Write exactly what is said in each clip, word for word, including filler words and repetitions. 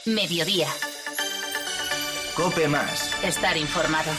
Mediodía. COPE más. Estar informado.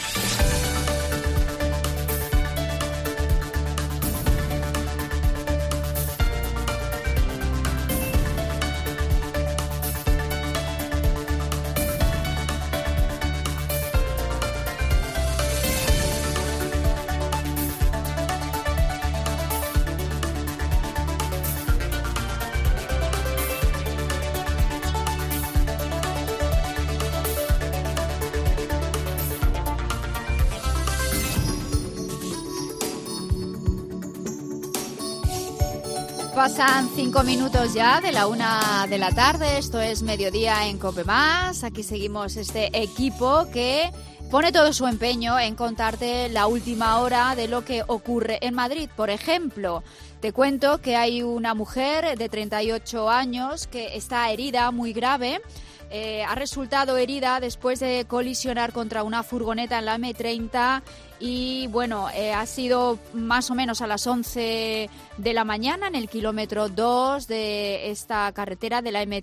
Pasan cinco minutos ya de la una de la tarde. Esto es Mediodía en COPE más. Aquí seguimos este equipo que pone todo su empeño en contarte la última hora de lo que ocurre en Madrid. Por ejemplo, te cuento que hay una mujer de treinta y ocho años que está herida, muy grave. Eh, ha resultado herida después de colisionar contra una furgoneta en la eme treinta y, bueno, eh, ha sido más o menos a las once de la mañana en el kilómetro dos de esta carretera de la eme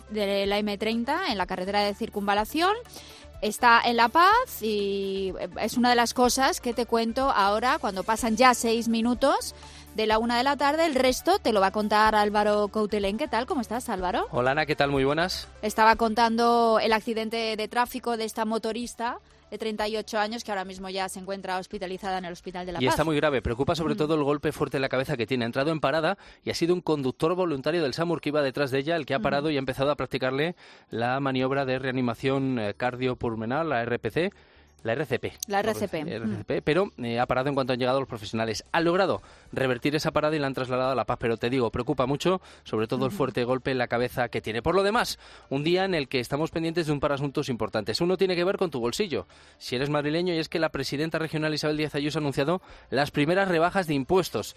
treinta, en la carretera de circunvalación. Está en La Paz y es una de las cosas que te cuento ahora cuando pasan ya seis minutos de la una de la tarde. El resto te lo va a contar Álvaro Coutelén. ¿Qué tal? ¿Cómo estás, Álvaro? Hola, Ana, ¿qué tal? Muy buenas. Estaba contando el accidente de tráfico de esta motorista de treinta y ocho años que ahora mismo ya se encuentra hospitalizada en el Hospital de La Paz. Y está muy grave. Preocupa sobre mm. todo el golpe fuerte en la cabeza que tiene. Ha entrado en parada y ha sido un conductor voluntario del SAMUR que iba detrás de ella el que ha parado mm. y ha empezado a practicarle la maniobra de reanimación cardiopulmonar, la erre pe ce. La erre ce pe. La erre ce pe. erre ce pe, pero eh, ha parado en cuanto han llegado los profesionales. Han logrado revertir esa parada y la han trasladado a La Paz, pero te digo, preocupa mucho, sobre todo el fuerte golpe en la cabeza que tiene. Por lo demás, un día en el que estamos pendientes de un par de asuntos importantes. Uno tiene que ver con tu bolsillo, si eres madrileño, y es que la presidenta regional Isabel Díaz Ayuso ha anunciado las primeras rebajas de impuestos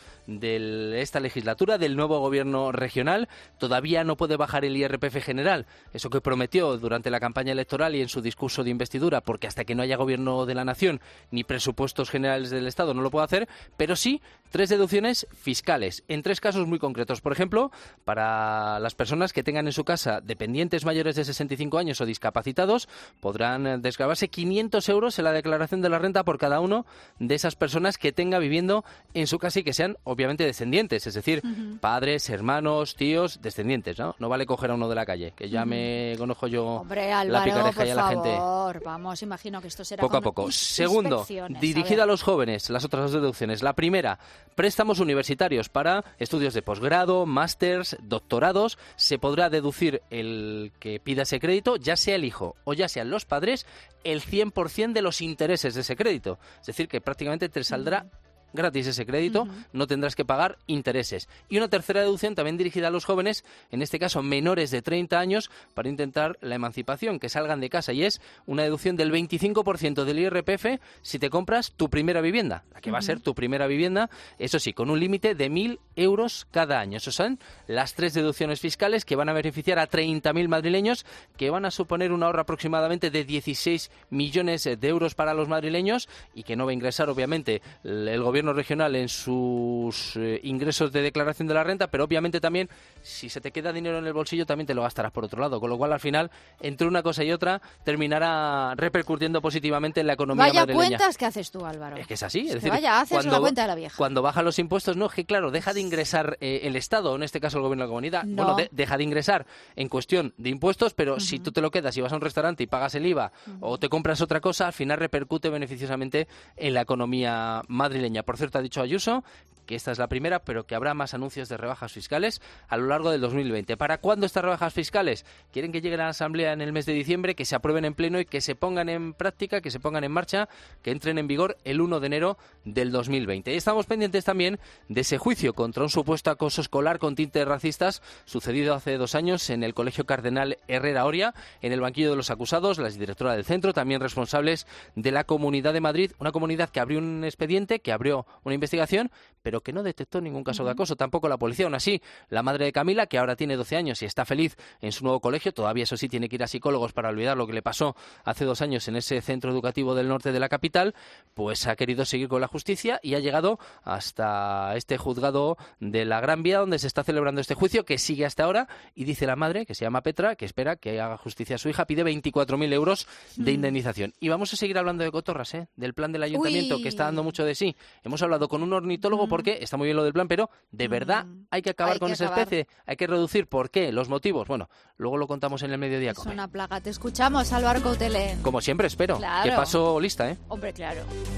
de esta legislatura, del nuevo gobierno regional. Todavía no puede bajar el i erre pe efe general, eso que prometió durante la campaña electoral y en su discurso de investidura, porque hasta que no haya gobierno de la Nación ni presupuestos generales del Estado no lo puede hacer, pero sí tres deducciones fiscales en tres casos muy concretos. Por ejemplo, para las personas que tengan en su casa dependientes mayores de sesenta y cinco años o discapacitados, podrán desgravarse quinientos euros en la declaración de la renta por cada uno de esas personas que tenga viviendo en su casa y que sean obviamente descendientes, es decir, uh-huh. padres, hermanos, tíos, descendientes, ¿no? No vale coger a uno de la calle, que ya uh-huh. me conozco yo. Hombre, Álvaro, la picareja y a la favor, gente. Vamos, imagino que esto será poco a poco. Segundo, dirigida a, a los jóvenes, las otras dos deducciones. La primera, préstamos universitarios para estudios de posgrado, másters, doctorados. Se podrá deducir el que pida ese crédito, ya sea el hijo o ya sean los padres, el cien por ciento de los intereses de ese crédito. Es decir, que prácticamente te saldrá gratis ese crédito, uh-huh. no tendrás que pagar intereses. Y una tercera deducción también dirigida a los jóvenes, en este caso menores de treinta años, para intentar la emancipación, que salgan de casa, y es una deducción del veinticinco por ciento del i erre pe efe si te compras tu primera vivienda, la que uh-huh. va a ser tu primera vivienda, eso sí, con un límite de mil euros cada año. Esas son las tres deducciones fiscales que van a beneficiar a treinta mil madrileños, que van a suponer un ahorro aproximadamente de dieciséis millones de euros para los madrileños y que no va a ingresar, obviamente, el gobierno regional en sus eh, ingresos de declaración de la renta, pero obviamente también si se te queda dinero en el bolsillo también te lo gastarás por otro lado, con lo cual al final entre una cosa y otra terminará repercutiendo positivamente en la economía vaya madrileña. Vaya cuentas que haces tú, Álvaro. Es que es así, es, es decir, vaya, haces cuando, la cuenta de la vieja. Cuando bajan los impuestos, no, es que claro, deja de ingresar eh, el Estado, en este caso el gobierno de la comunidad, no. bueno, de, deja de ingresar en cuestión de impuestos, pero uh-huh. si tú te lo quedas y vas a un restaurante y pagas el I V A uh-huh. o te compras otra cosa, al final repercute beneficiosamente en la economía madrileña. Por cierto, ha dicho Ayuso que esta es la primera, pero que habrá más anuncios de rebajas fiscales a lo largo del dos mil veinte. ¿Para cuándo estas rebajas fiscales? Quieren que lleguen a la Asamblea en el mes de diciembre, que se aprueben en pleno y que se pongan en práctica, que se pongan en marcha, que entren en vigor el uno de enero del dos mil veinte. Y estamos pendientes también de ese juicio contra un supuesto acoso escolar con tintes racistas sucedido hace dos años en el Colegio Cardenal Herrera Oria. En el banquillo de los acusados, la directora del centro, también responsables de la Comunidad de Madrid, una comunidad que abrió un expediente, que abrió una investigación, pero pero que no detectó ningún caso uh-huh. de acoso, tampoco la policía. Aún así, la madre de Camila, que ahora tiene doce años y está feliz en su nuevo colegio, todavía eso sí tiene que ir a psicólogos para olvidar lo que le pasó hace dos años en ese centro educativo del norte de la capital, pues ha querido seguir con la justicia y ha llegado hasta este juzgado de la Gran Vía donde se está celebrando este juicio que sigue hasta ahora, y dice la madre, que se llama Petra, que espera que haga justicia a su hija, pide veinticuatro mil euros de indemnización. Y vamos a seguir hablando de cotorras, ¿eh? Del plan del ayuntamiento, Uy. que está dando mucho de sí. Hemos hablado con un ornitólogo mm. porque está muy bien lo del plan, pero de verdad mm. hay que acabar hay con que esa acabar. especie, hay que reducir. ¿Por qué? Los motivos. Bueno, luego lo contamos en el mediodía. Es una plaga. Te escuchamos, Álvaro Coutelé. Como siempre, espero. Claro. Que paso lista, ¿eh? Hombre, claro.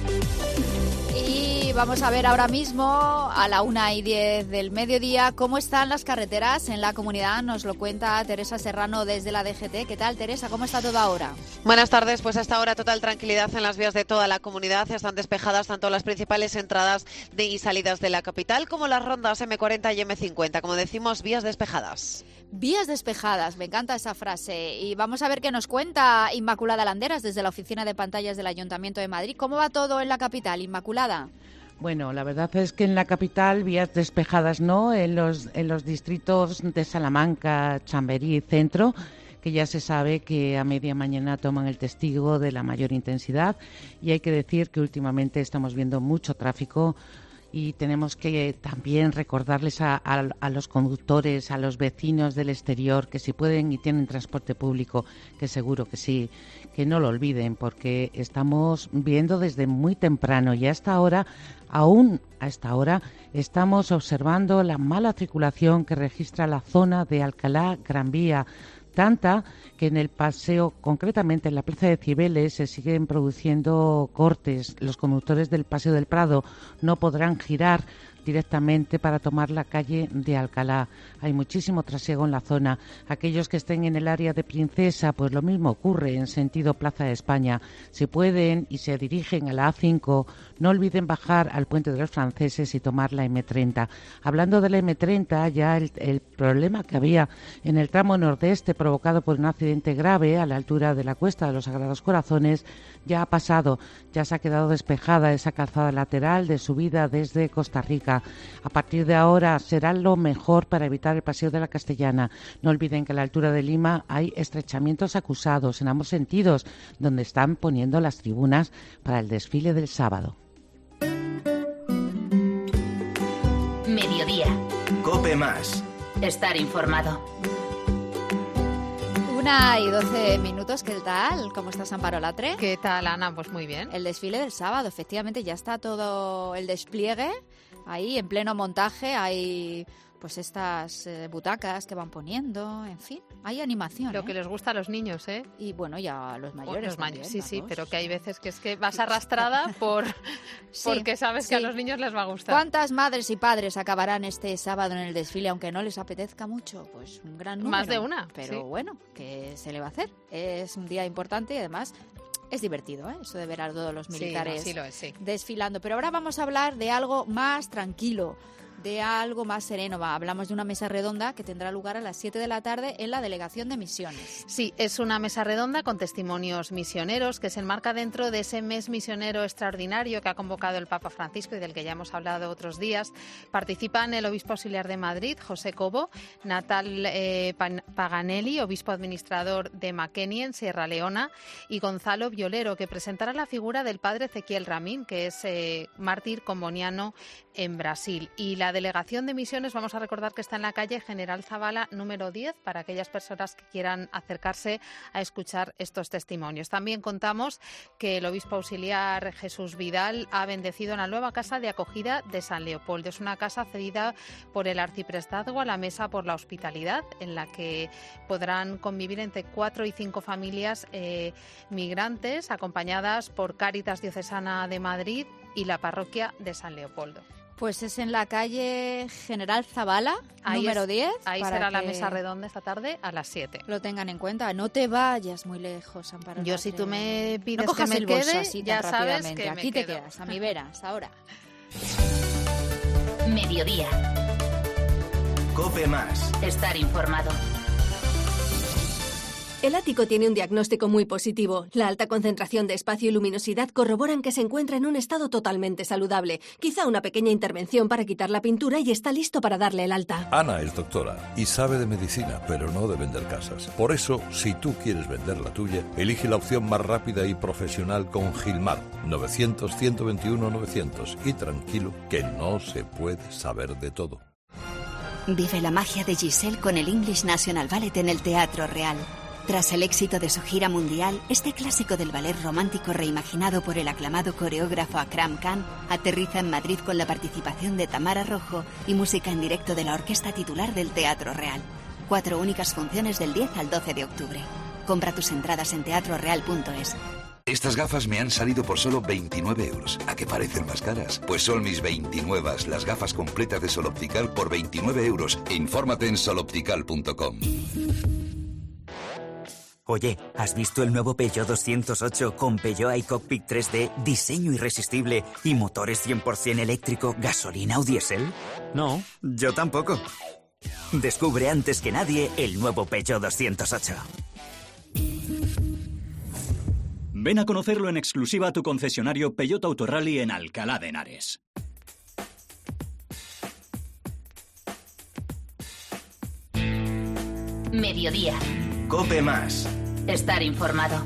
Y vamos a ver ahora mismo, a la una y diez del mediodía, cómo están las carreteras en la comunidad. Nos lo cuenta Teresa Serrano desde la D G T. ¿Qué tal, Teresa? ¿Cómo está todo ahora? Buenas tardes. Pues hasta ahora total tranquilidad en las vías de toda la comunidad. Están despejadas tanto las principales entradas de y salidas de la capital como las rondas eme cuarenta y eme cincuenta. Como decimos, vías despejadas. Vías despejadas, me encanta esa frase. Y vamos a ver qué nos cuenta Inmaculada Landeras desde la oficina de pantallas del Ayuntamiento de Madrid. ¿Cómo va todo en la capital, Inmaculada? Bueno, la verdad es que en la capital vías despejadas no, en los, en los distritos de Salamanca, Chamberí y Centro, que ya se sabe que a media mañana toman el testigo de la mayor intensidad, y hay que decir que últimamente estamos viendo mucho tráfico. Y tenemos que también recordarles a, a, a los conductores, a los vecinos del exterior, que si pueden y tienen transporte público, que seguro que sí, que no lo olviden, porque estamos viendo desde muy temprano y hasta ahora, aún a esta hora, estamos observando la mala circulación que registra la zona de Alcalá Gran Vía, tanta que en el paseo, concretamente en la Plaza de Cibeles, se siguen produciendo cortes. Los conductores del Paseo del Prado no podrán girar directamente para tomar la calle de Alcalá. Hay muchísimo trasiego en la zona. Aquellos que estén en el área de Princesa, pues lo mismo ocurre en sentido Plaza de España. Si pueden y se dirigen a la A cinco, no olviden bajar al Puente de los Franceses y tomar la eme treinta. Hablando de la eme treinta, ya el, el problema que había en el tramo nordeste provocado por un accidente grave a la altura de la Cuesta de los Sagrados Corazones ya ha pasado. Ya se ha quedado despejada esa calzada lateral de subida desde Costa Rica. A partir de ahora será lo mejor para evitar el paseo de la Castellana. No olviden que a la altura de Lima hay estrechamientos acusados en ambos sentidos, donde están poniendo las tribunas para el desfile del sábado. Mediodía. COPE más. Estar informado. Una y doce minutos, ¿qué tal? ¿Cómo estás, Amparo Latre? ¿Qué tal, Ana? Pues muy bien. El desfile del sábado, efectivamente, ya está todo el despliegue ahí en pleno montaje. Hay pues estas eh, butacas que van poniendo, en fin, hay animación. Lo ¿eh? que les gusta a los niños, ¿eh? Y bueno, ya a los mayores los también. Mayores, sí, sí, todos. pero que hay veces que es que vas arrastrada por sí, porque sabes sí. que a los niños les va a gustar. ¿Cuántas madres y padres acabarán este sábado en el desfile, aunque no les apetezca mucho? Pues un gran número. Más de una. Pero sí. bueno, ¿qué se le va a hacer? Es un día importante y además es divertido, ¿eh? Eso de ver a todos los militares sí, no, sí lo es, sí. desfilando. Pero ahora vamos a hablar de algo más tranquilo, de algo más sereno. Va, hablamos de una mesa redonda que tendrá lugar a las siete de la tarde en la Delegación de Misiones. Sí, es una mesa redonda con testimonios misioneros que se enmarca dentro de ese mes misionero extraordinario que ha convocado el Papa Francisco y del que ya hemos hablado otros días. Participan el obispo auxiliar de Madrid, José Cobo, Natal eh, Paganelli, obispo administrador de Maqueni en Sierra Leona, y Gonzalo Violero, que presentará la figura del padre Ezequiel Ramín, que es eh, mártir comboniano en Brasil. Y la Delegación de Misiones, vamos a recordar que está en la calle General Zavala número diez para aquellas personas que quieran acercarse a escuchar estos testimonios. También contamos que el obispo auxiliar Jesús Vidal ha bendecido la nueva casa de acogida de San Leopoldo. Es una casa cedida por el arciprestazgo a la Mesa por la Hospitalidad, en la que podrán convivir entre cuatro y cinco familias eh, migrantes, acompañadas por Cáritas Diocesana de Madrid y la parroquia de San Leopoldo. Pues es en la calle General Zavala, ahí número es, diez. Ahí será la mesa redonda esta tarde a las siete. Lo tengan en cuenta. No te vayas muy lejos, Amparo. Yo, si tú me pides no que me el quede, así ya sabes rápidamente. que Aquí me te quedo. quedas, a mi vera, hasta ahora. Mediodía. COPE más. Estar informado. El ático tiene un diagnóstico muy positivo. La alta concentración de espacio y luminosidad corroboran que se encuentra en un estado totalmente saludable. Quizá una pequeña intervención para quitar la pintura y está listo para darle el alta. Ana es doctora y sabe de medicina, pero no de vender casas. Por eso, si tú quieres vender la tuya, elige la opción más rápida y profesional con Gilmar. novecientos, ciento veintiuno, novecientos. Y tranquilo, que no se puede saber de todo. Vive la magia de Giselle con el English National Ballet en el Teatro Real. Tras el éxito de su gira mundial, este clásico del ballet romántico reimaginado por el aclamado coreógrafo Akram Khan aterriza en Madrid con la participación de Tamara Rojo y música en directo de la orquesta titular del Teatro Real. Cuatro únicas funciones del diez al doce de octubre. Compra tus entradas en teatro real punto es. Estas gafas me han salido por solo veintinueve euros. ¿A qué parecen más caras? Pues son mis veintinueve, las gafas completas de Sol Optical por veintinueve euros. Infórmate en sol optical punto com. Oye, ¿has visto el nuevo Peugeot doscientos ocho con Peugeot iCockpit tres D, diseño irresistible y motores cien por ciento eléctrico, gasolina o diésel? No. Yo tampoco. Descubre antes que nadie el nuevo Peugeot doscientos ocho. Ven a conocerlo en exclusiva a tu concesionario Peugeot Autorally en Alcalá de Henares. Mediodía. Cope Más. Estar informado.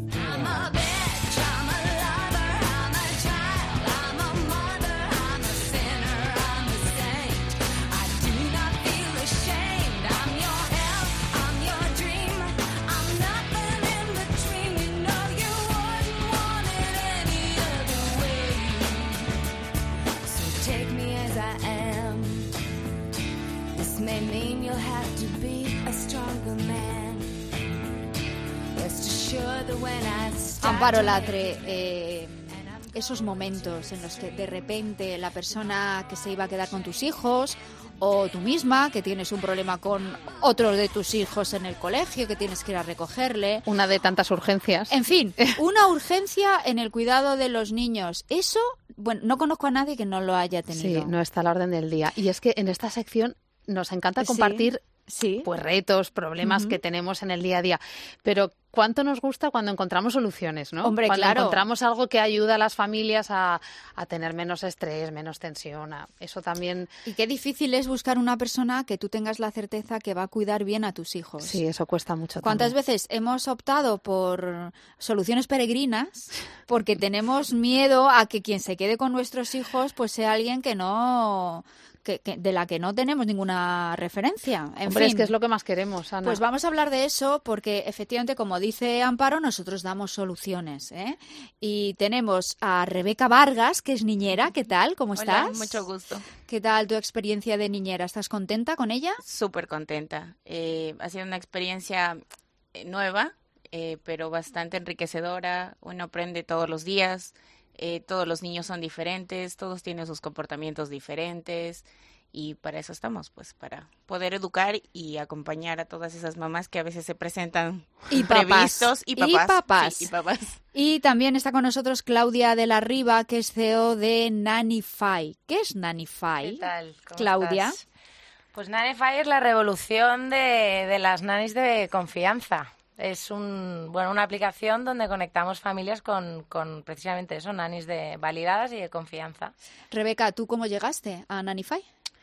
Amparo Latre, eh, esos momentos en los que de repente la persona que se iba a quedar con tus hijos o tú misma, que tienes un problema con otro de tus hijos en el colegio, que tienes que ir a recogerle. Una de tantas urgencias. En fin, una urgencia en el cuidado de los niños. Eso, bueno, no conozco a nadie que no lo haya tenido. Sí, no está a la orden del día. Y es que en esta sección nos encanta compartir sí, sí. pues retos, problemas uh-huh. que tenemos en el día a día. Pero cuánto nos gusta cuando encontramos soluciones, ¿no? Hombre, cuando claro. encontramos algo que ayuda a las familias a, a tener menos estrés, menos tensión. A, eso también. Y qué difícil es buscar una persona que tú tengas la certeza que va a cuidar bien a tus hijos. Sí, eso cuesta mucho. ¿Cuántas también. veces hemos optado por soluciones peregrinas porque tenemos miedo a que quien se quede con nuestros hijos pues sea alguien que no... Que, que, de la que no tenemos ninguna referencia. En Hombre, fin, es que es lo que más queremos, Ana. Pues vamos a hablar de eso porque efectivamente, como dice Amparo, nosotros damos soluciones, ¿eh? Y tenemos a Rebeca Vargas, que es niñera. ¿Qué tal? ¿Cómo estás? Hola, mucho gusto. ¿Qué tal tu experiencia de niñera? ¿Estás contenta con ella? Súper contenta. Eh, ha sido una experiencia nueva, eh, pero bastante enriquecedora. Uno aprende todos los días. Eh, todos los niños son diferentes, todos tienen sus comportamientos diferentes y para eso estamos, pues para poder educar y acompañar a todas esas mamás que a veces se presentan y imprevistos y papás. Y papás. Sí, y papás. Y también está con nosotros Claudia de la Riva, que es C E O de Nannyfy. ¿Qué es Nannyfy? ¿Qué tal? ¿Cómo Claudia. Estás? Pues Nannyfy es la revolución de, de las nannies de confianza. Es un bueno una aplicación donde conectamos familias con, con precisamente eso, nannies de validadas y de confianza. Rebeca, ¿tú cómo llegaste a Nannyfy?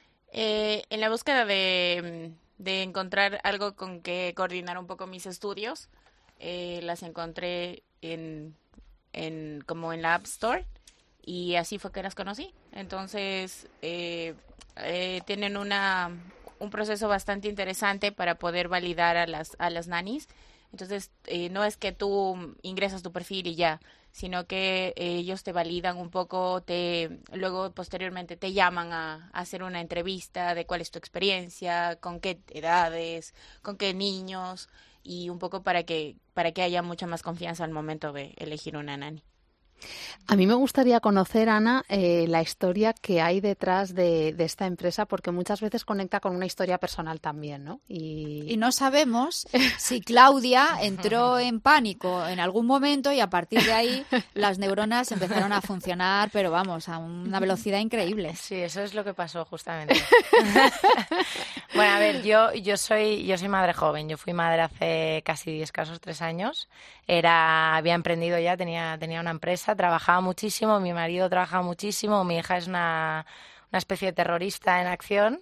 Eh, en la búsqueda de, de encontrar algo con que coordinar un poco mis estudios, eh, las encontré en, en como en la App Store y así fue que las conocí. Entonces, eh, eh, tienen una un proceso bastante interesante para poder validar a las a las nannies. Entonces, eh, no es que tú ingresas tu perfil y ya, sino que eh, ellos te validan un poco, te luego posteriormente te llaman a, a hacer una entrevista de cuál es tu experiencia, con qué edades, con qué niños, y un poco para que para que haya mucha más confianza al momento de elegir una nanny. A mí me gustaría conocer, Ana, eh, la historia que hay detrás de, de esta empresa, porque muchas veces conecta con una historia personal también, ¿no? Y, y no sabemos si Claudia entró en pánico en algún momento y a partir de ahí las neuronas empezaron a funcionar, pero vamos, a una velocidad increíble. Sí, eso es lo que pasó justamente. Bueno, a ver, yo, yo, soy, yo soy madre joven. Yo fui madre hace casi escasos tres años. Era, había emprendido ya, tenía, tenía una empresa, trabajaba muchísimo, mi marido trabajaba muchísimo, mi hija es una, una especie de terrorista en acción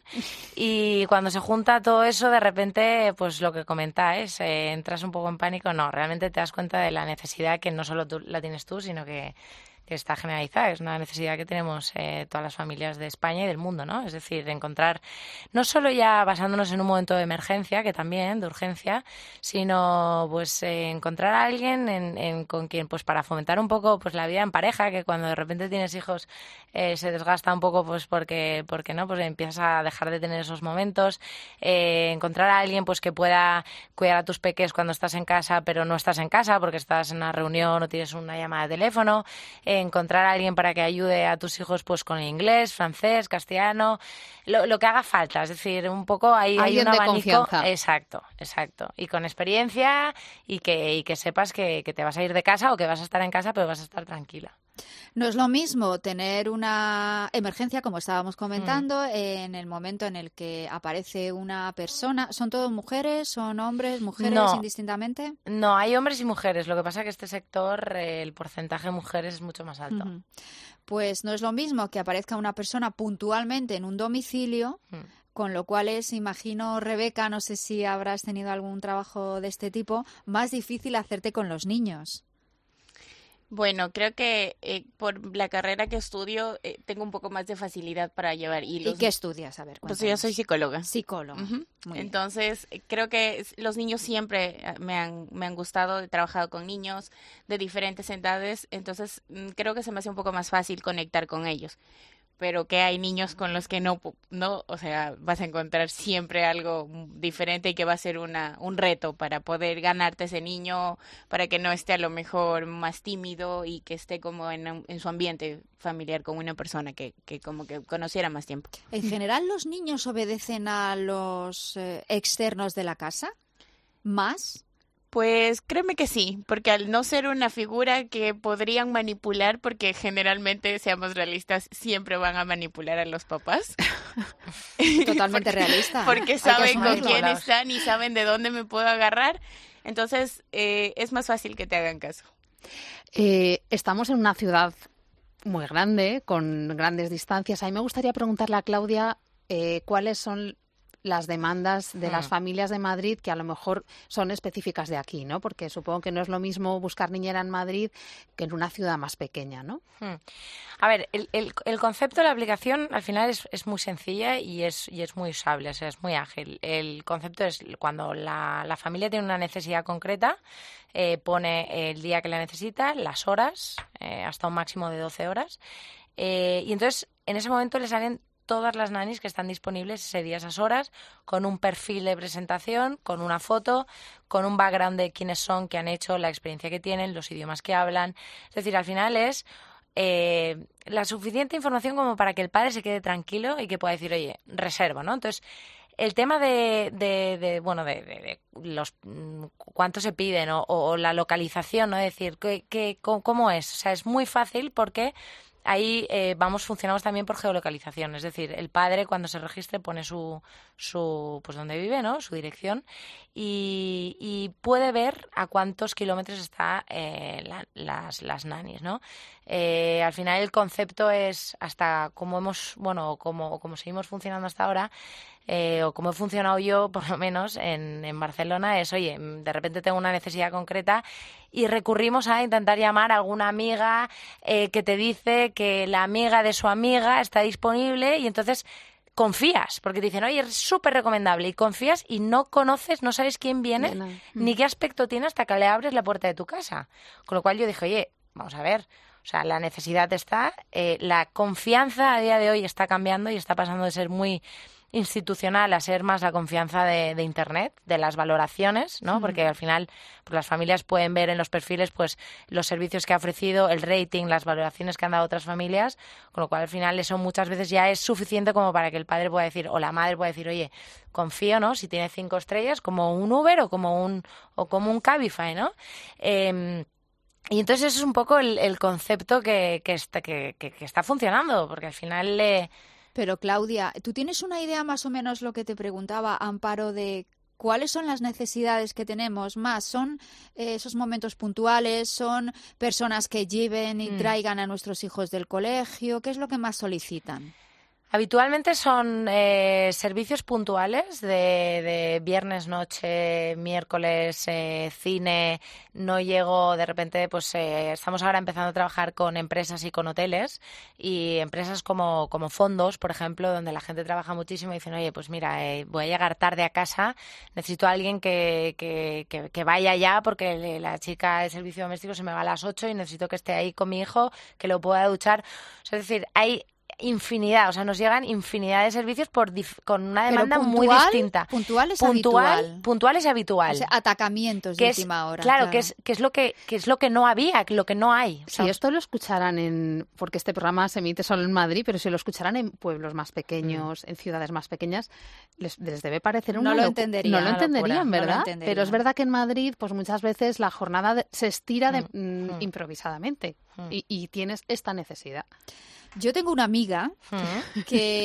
y cuando se junta todo eso, de repente, pues lo que comentáis, eh, entras un poco en pánico. No, realmente te das cuenta de la necesidad que no solo tú la tienes tú, sino que que está generalizada, es una necesidad que tenemos eh, todas las familias de España y del mundo, ¿no? Es decir, encontrar, no solo ya basándonos en un momento de emergencia, que también, de urgencia, sino pues eh, encontrar a alguien en, en, con quien, pues para fomentar un poco pues la vida en pareja, que cuando de repente tienes hijos eh, se desgasta un poco, pues porque, porque no, pues empiezas a dejar de tener esos momentos, eh, encontrar a alguien pues que pueda cuidar a tus peques cuando estás en casa, pero no estás en casa porque estás en una reunión o tienes una llamada de teléfono, eh, encontrar a alguien para que ayude a tus hijos pues con el inglés, francés, castellano, lo, lo que haga falta. Es decir, un poco ahí hay un abanico. Confianza. Exacto, exacto. Y con experiencia y que, y que sepas que, que te vas a ir de casa o que vas a estar en casa, pero vas a estar tranquila. No es lo mismo tener una emergencia, como estábamos comentando, mm. en el momento en el que aparece una persona. ¿Son todos mujeres? ¿Son hombres, mujeres, no, indistintamente? No, hay hombres y mujeres. Lo que pasa es que este sector, eh, el porcentaje de mujeres es mucho más alto. Uh-huh. Pues no es lo mismo que aparezca una persona puntualmente en un domicilio, mm. con lo cual es, imagino, Rebeca, no sé si habrás tenido algún trabajo de este tipo, más difícil hacerte con los niños. Bueno, creo que eh, por la carrera que estudio eh, tengo un poco más de facilidad para llevar hilos. ¿Y qué estudias? A ver, cuéntanos. Pues yo soy psicóloga. Psicóloga. Uh-huh. Muy Entonces, bien. Creo que los niños siempre me han, me han gustado. He trabajado con niños de diferentes edades, entonces creo que se me hace un poco más fácil conectar con ellos. Pero que hay niños con los que no, no, o sea, vas a encontrar siempre algo diferente y que va a ser una un reto para poder ganarte ese niño, para que no esté a lo mejor más tímido y que esté como en, en su ambiente familiar con una persona que, que como que conociera más tiempo. ¿En general los niños obedecen a los eh, externos de la casa? ¿Más? Pues créeme que sí, porque al no ser una figura que podrían manipular, porque generalmente, seamos realistas, siempre van a manipular a los papás. Totalmente porque, realista. Porque saben con quién están y saben de dónde me puedo agarrar. Entonces, eh, es más fácil que te hagan caso. Eh, estamos en una ciudad muy grande, con grandes distancias. A mí me gustaría preguntarle a Claudia eh, cuáles son las demandas de hmm. las familias de Madrid que a lo mejor son específicas de aquí, ¿no? Porque supongo que no es lo mismo buscar niñera en Madrid que en una ciudad más pequeña, ¿no? Hmm. A ver, el, el, el concepto de la aplicación al final es, es muy sencilla y es, y es muy usable, o sea, es muy ágil. El concepto es cuando la, la familia tiene una necesidad concreta, eh, pone el día que la necesita, las horas, eh, hasta un máximo de doce horas, eh, y entonces en ese momento le salen todas las nannies que están disponibles ese día, esas horas, con un perfil de presentación, con una foto, con un background de quiénes son, qué han hecho, la experiencia que tienen, los idiomas que hablan. Es decir, al final es eh, la suficiente información como para que el padre se quede tranquilo y que pueda decir, oye, reservo, ¿no? Entonces, el tema de, de, de bueno, de, de, de los cuánto se piden o, o la localización, ¿no? Es decir, ¿qué, qué, cómo es? O sea, es muy fácil porque ahí eh, vamos, funcionamos también por geolocalización, es decir, el padre cuando se registre pone su, su pues donde vive, ¿no? Su dirección y, y puede ver a cuántos kilómetros está eh, la, las, las nannies, ¿no? Eh, al final el concepto es hasta cómo hemos, bueno, como, como seguimos funcionando hasta ahora, eh, o como he funcionado yo, por lo menos, en, en Barcelona, es, oye, de repente tengo una necesidad concreta y recurrimos a intentar llamar a alguna amiga eh, que te dice que la amiga de su amiga está disponible y entonces confías, porque te dicen, oye, es súper recomendable, y confías y no conoces, no sabes quién viene, no, no. ni qué aspecto tiene hasta que le abres la puerta de tu casa. Con lo cual yo dije, oye, vamos a ver, o sea, la necesidad está, eh, la confianza a día de hoy está cambiando y está pasando de ser muy institucional a ser más la confianza de, de Internet, de las valoraciones, ¿no? Porque al final pues, las familias pueden ver en los perfiles pues los servicios que ha ofrecido, el rating, las valoraciones que han dado otras familias, con lo cual al final eso muchas veces ya es suficiente como para que el padre pueda decir, o la madre pueda decir, oye, confío, ¿no? Si tiene cinco estrellas, como un Uber o como un, o como un Cabify, ¿no? Eh, Y entonces eso es un poco el, el concepto que, que, está, que, que, que está funcionando, porque al final... Eh... Pero Claudia, ¿tú tienes una idea más o menos lo que te preguntaba Amparo de cuáles son las necesidades que tenemos más? ¿Son eh, esos momentos puntuales? ¿Son personas que lleven y mm. traigan a nuestros hijos del colegio? ¿Qué es lo que más solicitan? Habitualmente son eh, servicios puntuales de, de viernes noche, miércoles, eh, cine. No llego, de repente, pues eh, estamos ahora empezando a trabajar con empresas y con hoteles y empresas como, como fondos, por ejemplo, donde la gente trabaja muchísimo y dicen, oye, pues mira, eh, voy a llegar tarde a casa, necesito a alguien que, que, que, que vaya ya porque la chica de servicio doméstico se me va a las ocho y necesito que esté ahí con mi hijo, que lo pueda duchar. O sea, es decir, hay... infinidad, o sea, nos llegan infinidad de servicios por dif- con una demanda puntual, muy distinta. Puntual es puntual, habitual. Puntual es habitual. O sea, atacamientos de que última es, hora. Claro, claro. Que, es, que es lo que, que es lo que no había, lo que no hay. O sea, si esto lo escucharan en... Porque este programa se emite solo en Madrid, pero si lo escucharan en pueblos más pequeños, mm. en ciudades más pequeñas, les, les debe parecer una... No lo locu- entenderían. No lo entenderían, locura, ¿verdad? no lo entenderían. Pero es verdad que en Madrid, pues muchas veces la jornada de, se estira de, Mm. mm, improvisadamente Mm. y, y tienes esta necesidad. Yo tengo una amiga Mm.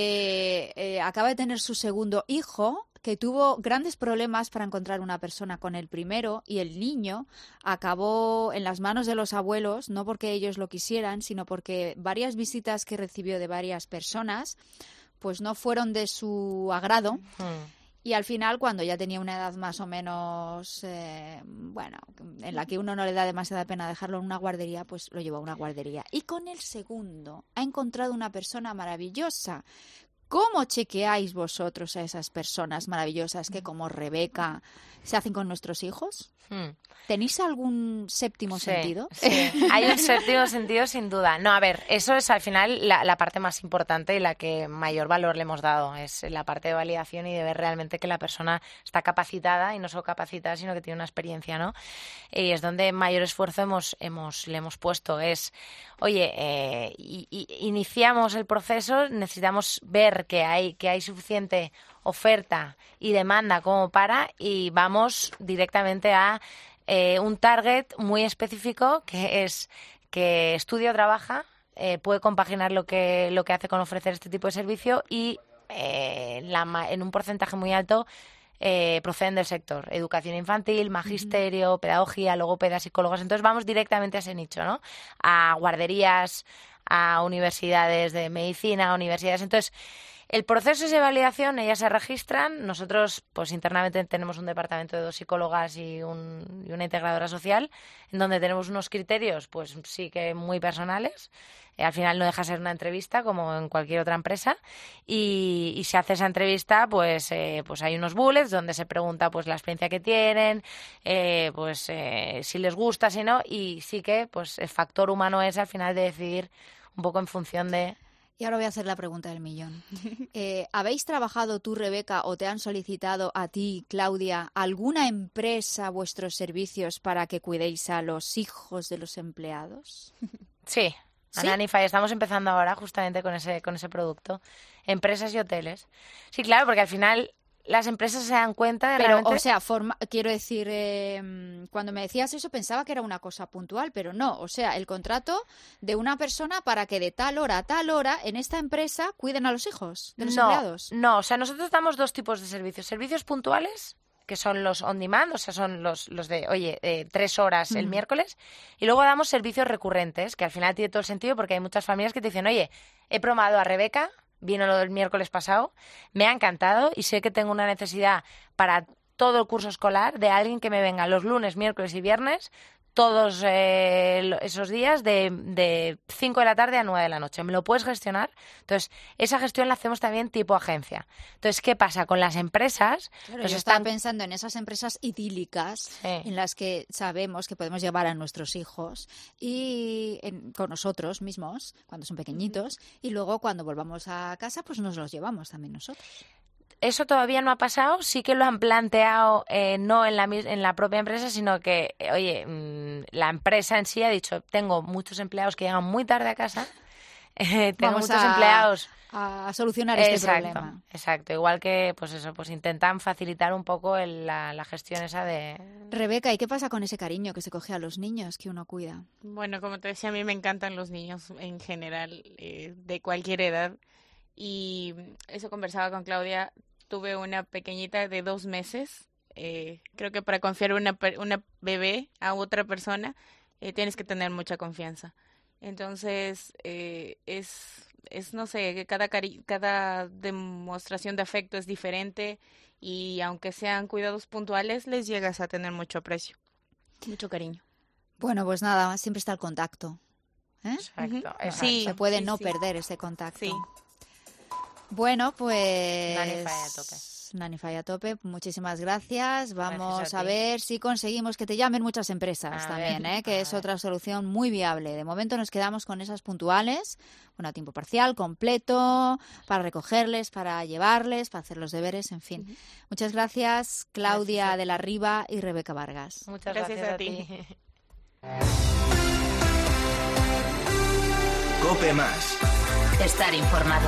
que eh, acaba de tener su segundo hijo, que tuvo grandes problemas para encontrar una persona con el primero y el niño acabó en las manos de los abuelos, no porque ellos lo quisieran, sino porque varias visitas que recibió de varias personas pues no fueron de su agrado. Mm. Y al final, cuando ya tenía una edad más o menos, eh, bueno, en la que uno no le da demasiada pena dejarlo en una guardería, pues lo llevó a una guardería. Y con el segundo ha encontrado una persona maravillosa. ¿Cómo chequeáis vosotros a esas personas maravillosas que, como Rebeca, se hacen con nuestros hijos? Hmm. ¿Tenéis algún séptimo Sí, sentido? Sí, hay un séptimo sentido sin duda. No, a ver, eso es al final la, la parte más importante y la que mayor valor le hemos dado. Es la parte de validación y de ver realmente que la persona está capacitada y no solo capacitada, sino que tiene una experiencia, ¿no? Y es donde mayor esfuerzo hemos, hemos, le hemos puesto. Es, oye, eh, y, y, iniciamos el proceso, necesitamos ver que hay, que hay suficiente oferta y demanda como para y vamos directamente a eh, un target muy específico que es que estudia o trabaja, eh, puede compaginar lo que, lo que hace con ofrecer este tipo de servicio y eh, la, en un porcentaje muy alto eh, proceden del sector, educación infantil, magisterio, uh-huh. pedagogía, logopedas, psicólogos. Entonces vamos directamente a ese nicho, ¿no? A guarderías, a universidades de medicina, a universidades. Entonces, el proceso es de validación, ellas se registran, nosotros pues internamente tenemos un departamento de dos psicólogas y, un, y una integradora social, en donde tenemos unos criterios pues sí que muy personales, eh, al final no deja de ser una entrevista como en cualquier otra empresa y, y se hace esa entrevista pues eh, pues hay unos bullets donde se pregunta pues la experiencia que tienen, eh, pues eh, si les gusta, si no, y sí que pues el factor humano es al final de decidir un poco en función de... Y ahora voy a hacer la pregunta del millón. Eh, ¿Habéis trabajado tú, Rebeca, o te han solicitado a ti, Claudia, alguna empresa vuestros servicios para que cuidéis a los hijos de los empleados? Sí, ¿Sí? Nanify, estamos empezando ahora justamente con ese, con ese producto. Empresas y hoteles. Sí, claro, porque al final... Las empresas se dan cuenta de pero, realmente... o sea, forma, quiero decir, eh, cuando me decías eso pensaba que era una cosa puntual, pero no. O sea, el contrato de una persona para que de tal hora a tal hora en esta empresa cuiden a los hijos de los no, empleados. No, o sea, nosotros damos dos tipos de servicios. Servicios puntuales, que son los on demand, o sea, son los, los de, oye, eh, tres horas el Mm. miércoles. Y luego damos servicios recurrentes, que al final tiene todo el sentido porque hay muchas familias que te dicen, oye, he probado a Rebeca... Vino lo del miércoles pasado, me ha encantado y sé que tengo una necesidad para todo el curso escolar de alguien que me venga los lunes, miércoles y viernes, todos eh, esos días de, de cinco de la tarde a nueve de la noche. ¿Me lo puedes gestionar? Entonces, esa gestión la hacemos también tipo agencia. Entonces, ¿qué pasa? Con las empresas... Claro, pues yo están... estaba pensando en esas empresas idílicas Sí. en las que sabemos que podemos llevar a nuestros hijos y en- con nosotros mismos cuando son pequeñitos y luego cuando volvamos a casa pues nos los llevamos también nosotros. eso todavía no ha pasado, sí que lo han planteado eh, no en la, en la propia empresa, sino que, eh, oye, mmm, la empresa en sí ha dicho, tengo muchos empleados que llegan muy tarde a casa, eh, tengo Vamos muchos a, empleados... a solucionar este exacto, problema. Exacto, igual que pues eso, pues intentan facilitar un poco el, la, la gestión esa de... Rebeca, ¿y qué pasa con ese cariño que se coge a los niños que uno cuida? Bueno, como te decía, a mí me encantan los niños en general, eh, de cualquier edad. Y eso conversaba con Claudia, tuve una pequeñita de dos meses. Eh, creo que para confiar una, una bebé a otra persona eh, tienes que tener mucha confianza. Entonces, eh, es, es, no sé, cada, cari cada demostración de afecto es diferente y aunque sean cuidados puntuales, les llegas a tener mucho aprecio, mucho cariño. Bueno, pues nada, siempre está el contacto. ¿Eh? Exacto, exacto. Sí, se puede sí, no sí. perder ese contacto. Sí. Bueno, pues... Nanify a tope. Nanify a tope, muchísimas gracias. Vamos Gracias a a, ti. ver si conseguimos que te llamen muchas empresas A también, ver, ¿eh? que a es ver. otra solución muy viable. De momento nos quedamos con esas puntuales, bueno, a tiempo parcial, completo, para recogerles, para llevarles, para hacer los deberes, en fin. Uh-huh. Muchas gracias, Claudia gracias de la Riva y Rebeca Vargas. Muchas gracias, gracias a, a ti. ti. Cope Más. Estar informado.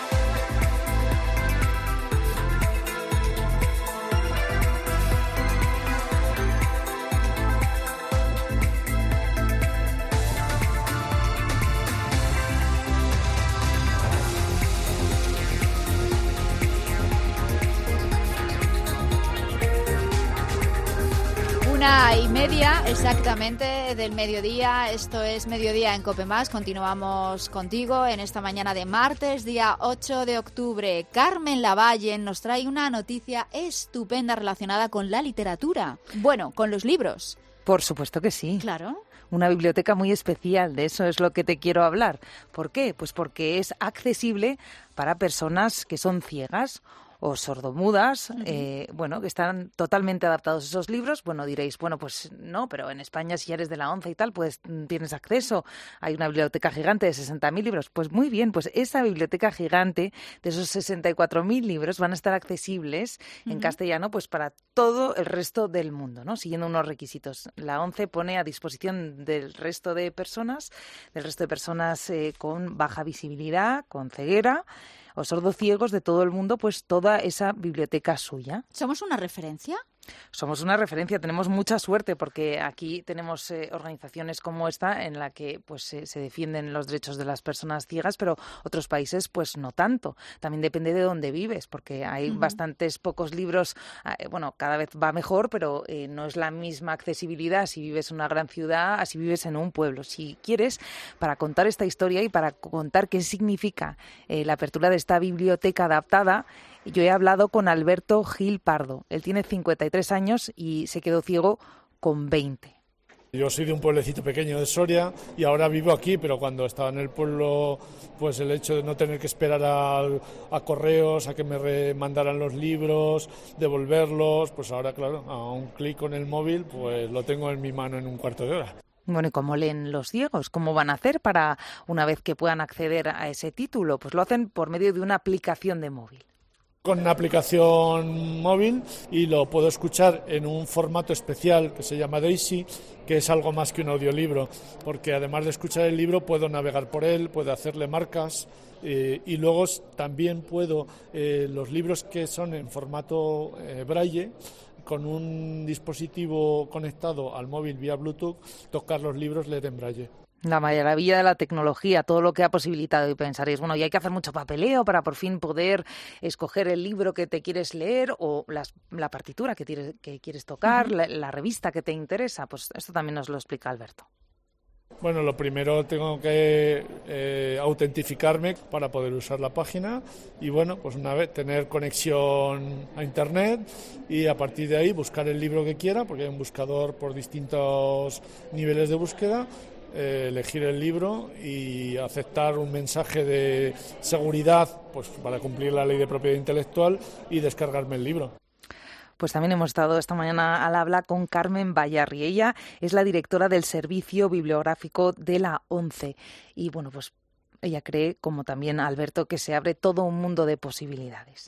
Una y media exactamente del mediodía. Esto es Mediodía en Cope Más. Continuamos contigo en esta mañana de martes, día ocho de octubre. Carmen Lavalle nos trae una noticia estupenda relacionada con la literatura. Bueno, con los libros. Por supuesto que sí. Claro. Una biblioteca muy especial, de eso es lo que te quiero hablar. ¿Por qué? Pues porque es accesible para personas que son ciegas o sordomudas, uh-huh. eh, bueno, que están totalmente adaptados a esos libros. Bueno, diréis, bueno, pues no, pero en España si eres de la ONCE y tal, pues tienes acceso. Hay una biblioteca gigante de sesenta mil libros. Pues muy bien, pues esa biblioteca gigante de esos sesenta y cuatro mil libros van a estar accesibles uh-huh. en castellano pues para todo el resto del mundo, ¿no? Siguiendo unos requisitos. La ONCE pone a disposición del resto de personas, del resto de personas eh, con baja visibilidad, con ceguera, o sordociegos de todo el mundo, pues toda esa biblioteca suya. ¿Somos una referencia? Somos una referencia, tenemos mucha suerte porque aquí tenemos eh, organizaciones como esta en la que pues eh, se defienden los derechos de las personas ciegas, pero otros países pues no tanto. También depende de dónde vives, porque hay uh-huh. bastantes pocos libros, eh, bueno, cada vez va mejor, pero eh, no es la misma accesibilidad si vives en una gran ciudad, así vives en un pueblo. Si quieres, para contar esta historia y para contar qué significa eh, la apertura de esta biblioteca adaptada, yo he hablado con Alberto Gil Pardo. Él tiene cincuenta y tres años y se quedó ciego con veinte. Yo soy de un pueblecito pequeño de Soria y ahora vivo aquí, pero cuando estaba en el pueblo, pues el hecho de no tener que esperar a, a correos, a que me mandaran los libros, devolverlos, pues ahora, claro, a un clic con el móvil, pues lo tengo en mi mano en un cuarto de hora. Bueno, ¿y cómo leen los ciegos? ¿Cómo van a hacer para, una vez que puedan acceder a ese título? Pues lo hacen por medio de una aplicación de móvil. Con una aplicación móvil y lo puedo escuchar en un formato especial que se llama Daisy, que es algo más que un audiolibro, porque además de escuchar el libro puedo navegar por él, puedo hacerle marcas eh, y luego también puedo, eh, los libros que son en formato eh, braille, con un dispositivo conectado al móvil vía Bluetooth, tocar los libros, leer en braille. La maravilla de la tecnología, todo lo que ha posibilitado, y pensaréis, bueno, y hay que hacer mucho papeleo para por fin poder escoger el libro que te quieres leer o las, la partitura que, tienes, que quieres tocar, uh-huh. la, la revista que te interesa. Pues esto también nos lo explica Alberto. Bueno, lo primero tengo que eh, autentificarme para poder usar la página y bueno, pues una vez tener conexión a internet y a partir de ahí buscar el libro que quiera, porque hay un buscador por distintos niveles de búsqueda. Eh, elegir el libro y aceptar un mensaje de seguridad pues para cumplir la ley de propiedad intelectual y descargarme el libro. Pues también hemos estado esta mañana al habla con Carmen Bayarri. Ella es la directora del Servicio Bibliográfico de la ONCE y bueno, pues ella cree, como también Alberto, que se abre todo un mundo de posibilidades.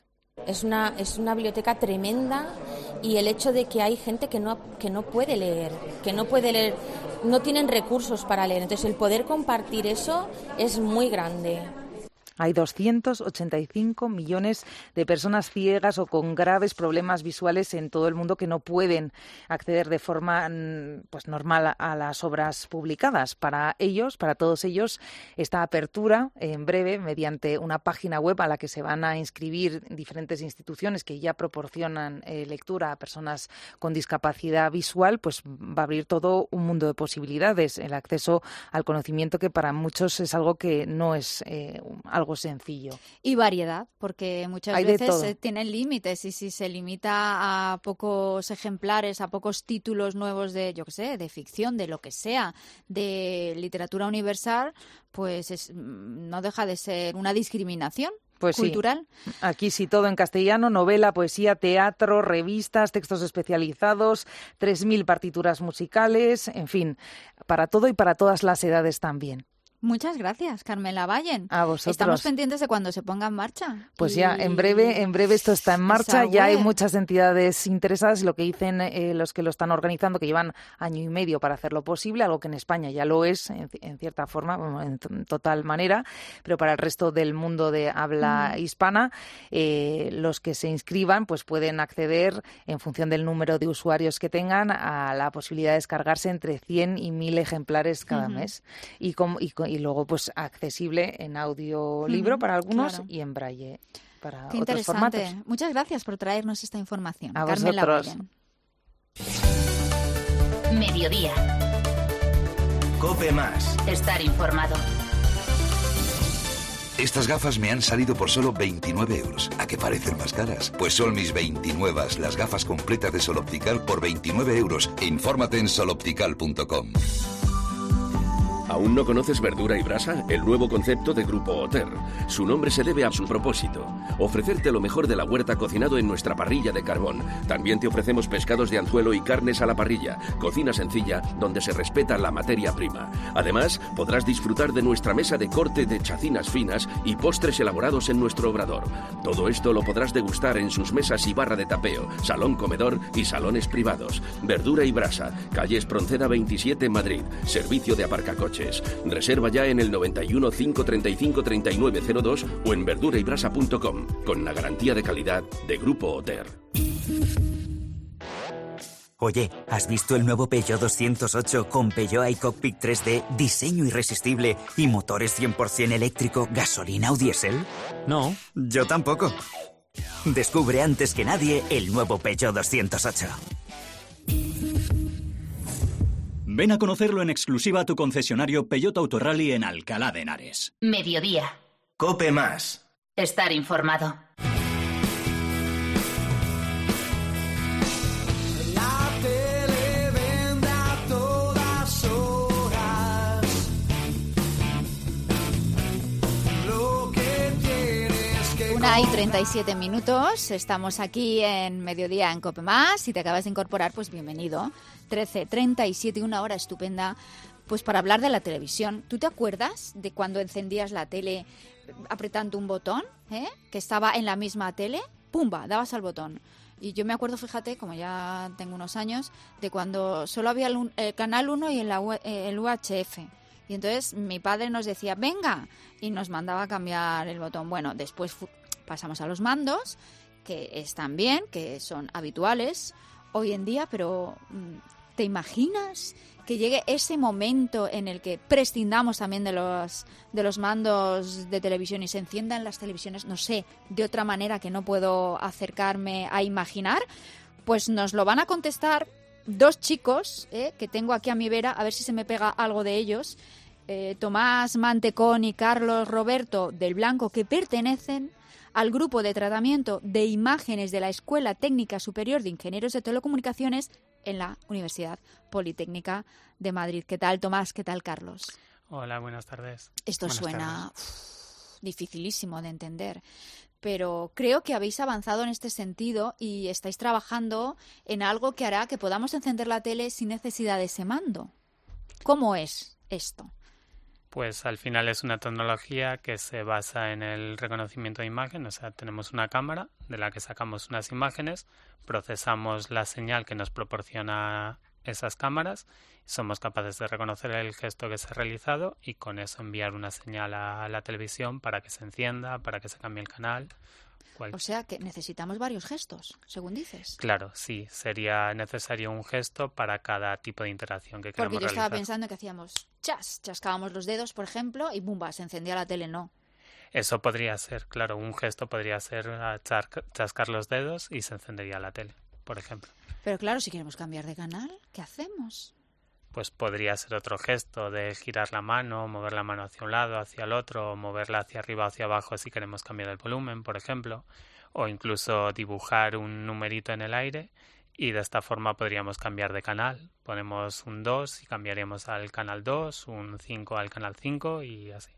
Es una, es una biblioteca tremenda y el hecho de que hay gente que no, que no puede leer, que no puede leer, no tienen recursos para leer. Entonces el poder compartir eso es muy grande. Hay doscientos ochenta y cinco millones de personas ciegas o con graves problemas visuales en todo el mundo que no pueden acceder de forma pues normal a las obras publicadas. Para ellos, para todos ellos, esta apertura en breve, mediante una página web a la que se van a inscribir diferentes instituciones que ya proporcionan eh, lectura a personas con discapacidad visual, pues va a abrir todo un mundo de posibilidades, el acceso al conocimiento que para muchos es algo que no es eh, algo sencillo. Y variedad, porque muchas Hay veces tienen límites y si se limita a pocos ejemplares, a pocos títulos nuevos de, yo qué sé, de ficción, de lo que sea, de literatura universal, pues es, no deja de ser una discriminación. Pues cultural. Sí. Aquí sí, todo en castellano, novela, poesía, teatro, revistas, textos especializados, tres mil partituras musicales, en fin, para todo y para todas las edades también. Muchas gracias, Carmela Vallen. A vosotros. Estamos pendientes de cuando se ponga en marcha. Pues y... ya, en breve, en breve esto está en marcha. Esa ya hay web. muchas entidades interesadas. Lo que dicen eh, los que lo están organizando, que llevan año y medio para hacerlo posible, algo que en España ya lo es, en, en cierta forma, en total manera, pero para el resto del mundo de habla mm. hispana, eh, los que se inscriban pues pueden acceder, en función del número de usuarios que tengan, a la posibilidad de descargarse entre cien y mil ejemplares cada uh-huh. mes. Y, com, y, y luego pues accesible en audiolibro uh-huh. para algunos claro. y en braille para Qué otros interesante. formatos. Muchas gracias por traernos esta información. A Carmela vosotros. Vallen. Mediodía. Cope Más. Estar informado. Estas gafas me han salido por solo veintinueve euros. ¿A qué parecen más caras? Pues son mis veintinueve, las gafas completas de Sol Optical por veintinueve euros. Infórmate en sol optical punto com. ¿Aún no conoces Verdura y Brasa? El nuevo concepto de Grupo Oter. Su nombre se debe a su propósito: ofrecerte lo mejor de la huerta cocinado en nuestra parrilla de carbón. También te ofrecemos pescados de anzuelo y carnes a la parrilla. Cocina sencilla donde se respeta la materia prima. Además, podrás disfrutar de nuestra mesa de corte de chacinas finas y postres elaborados en nuestro obrador. Todo esto lo podrás degustar en sus mesas y barra de tapeo, salón comedor y salones privados. Verdura y Brasa, calle Espronceda veintisiete, Madrid. Servicio de aparcacoches. Reserva ya en el noventa y uno, cinco treinta y cinco, treinta y nueve cero dos o en verdura y brasa punto com, con la garantía de calidad de Grupo Oter. Oye, ¿has visto el nuevo Peugeot doscientos ocho con Peugeot iCockpit tres D, diseño irresistible y motores cien por ciento eléctrico, gasolina o diésel? No. Yo tampoco. Descubre antes que nadie el nuevo Peugeot doscientos ocho. Ven a conocerlo en exclusiva a tu concesionario Peugeot Autorally en Alcalá de Henares. Mediodía. Cope Más. Estar informado. Una y treinta y siete minutos, estamos aquí en Mediodía en Cope Más. Si te acabas de incorporar, pues bienvenido. trece treinta y siete, una hora estupenda, pues para hablar de la televisión. ¿Tú te acuerdas de cuando encendías la tele apretando un botón, eh? que estaba en la misma tele? ¡Pumba! Dabas al botón. Y yo me acuerdo, fíjate, como ya tengo unos años, de cuando solo había el, el Canal uno y el, el U H F. Y entonces mi padre nos decía, venga, y nos mandaba a cambiar el botón. Bueno, después fu- pasamos a los mandos, que están bien, que son habituales hoy en día, pero ¿te imaginas que llegue ese momento en el que prescindamos también de los, de los mandos de televisión y se enciendan las televisiones, no sé, de otra manera que no puedo acercarme a imaginar? Pues nos lo van a contestar dos chicos eh, que tengo aquí a mi vera, a ver si se me pega algo de ellos, eh, Tomás Mantecón y Carlos Roberto del Blanco, que pertenecen al grupo de tratamiento de imágenes de la Escuela Técnica Superior de Ingenieros de Telecomunicaciones en la Universidad Politécnica de Madrid. ¿Qué tal, Tomás? ¿Qué tal, Carlos? Hola, buenas tardes. Esto buenas suena uf, dificilísimo de entender, pero creo que habéis avanzado en este sentido y estáis trabajando en algo que hará que podamos encender la tele sin necesidad de ese mando. ¿Cómo es esto? Pues al final es una tecnología que se basa en el reconocimiento de imagen, o sea, tenemos una cámara de la que sacamos unas imágenes, procesamos la señal que nos proporciona esas cámaras, somos capaces de reconocer el gesto que se ha realizado y con eso enviar una señal a la televisión para que se encienda, para que se cambie el canal. Cual... O sea que necesitamos varios gestos, según dices. Claro, sí, sería necesario un gesto para cada tipo de interacción que queramos realizar. Porque yo estaba realizar. pensando que hacíamos chas, chascábamos los dedos, por ejemplo, y bumba, se encendía la tele, no. Eso podría ser, claro, un gesto podría ser chascar los dedos y se encendería la tele, por ejemplo. Pero claro, si queremos cambiar de canal, ¿qué hacemos? Pues podría ser otro gesto de girar la mano, mover la mano hacia un lado, hacia el otro, o moverla hacia arriba o hacia abajo si queremos cambiar el volumen, por ejemplo, o incluso dibujar un numerito en el aire y de esta forma podríamos cambiar de canal. Ponemos un dos y cambiaríamos al canal dos, un cinco al canal cinco y así.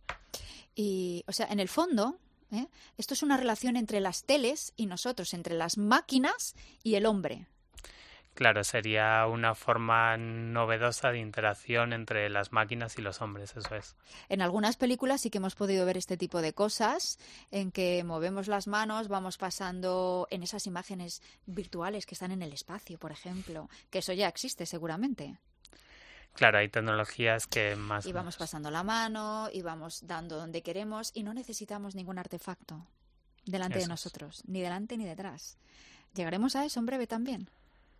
Y, o sea, en el fondo, ¿eh? esto es una relación entre las teles y nosotros, entre las máquinas y el hombre. Claro, sería una forma novedosa de interacción entre las máquinas y los hombres, eso es. En algunas películas sí que hemos podido ver este tipo de cosas, en que movemos las manos, vamos pasando en esas imágenes virtuales que están en el espacio, por ejemplo, que eso ya existe seguramente. Claro, hay tecnologías que más... Y vamos pasando la mano, y vamos dando donde queremos, y no necesitamos ningún artefacto delante eso de nosotros, es. ni delante ni detrás. ¿Llegaremos a eso en breve también?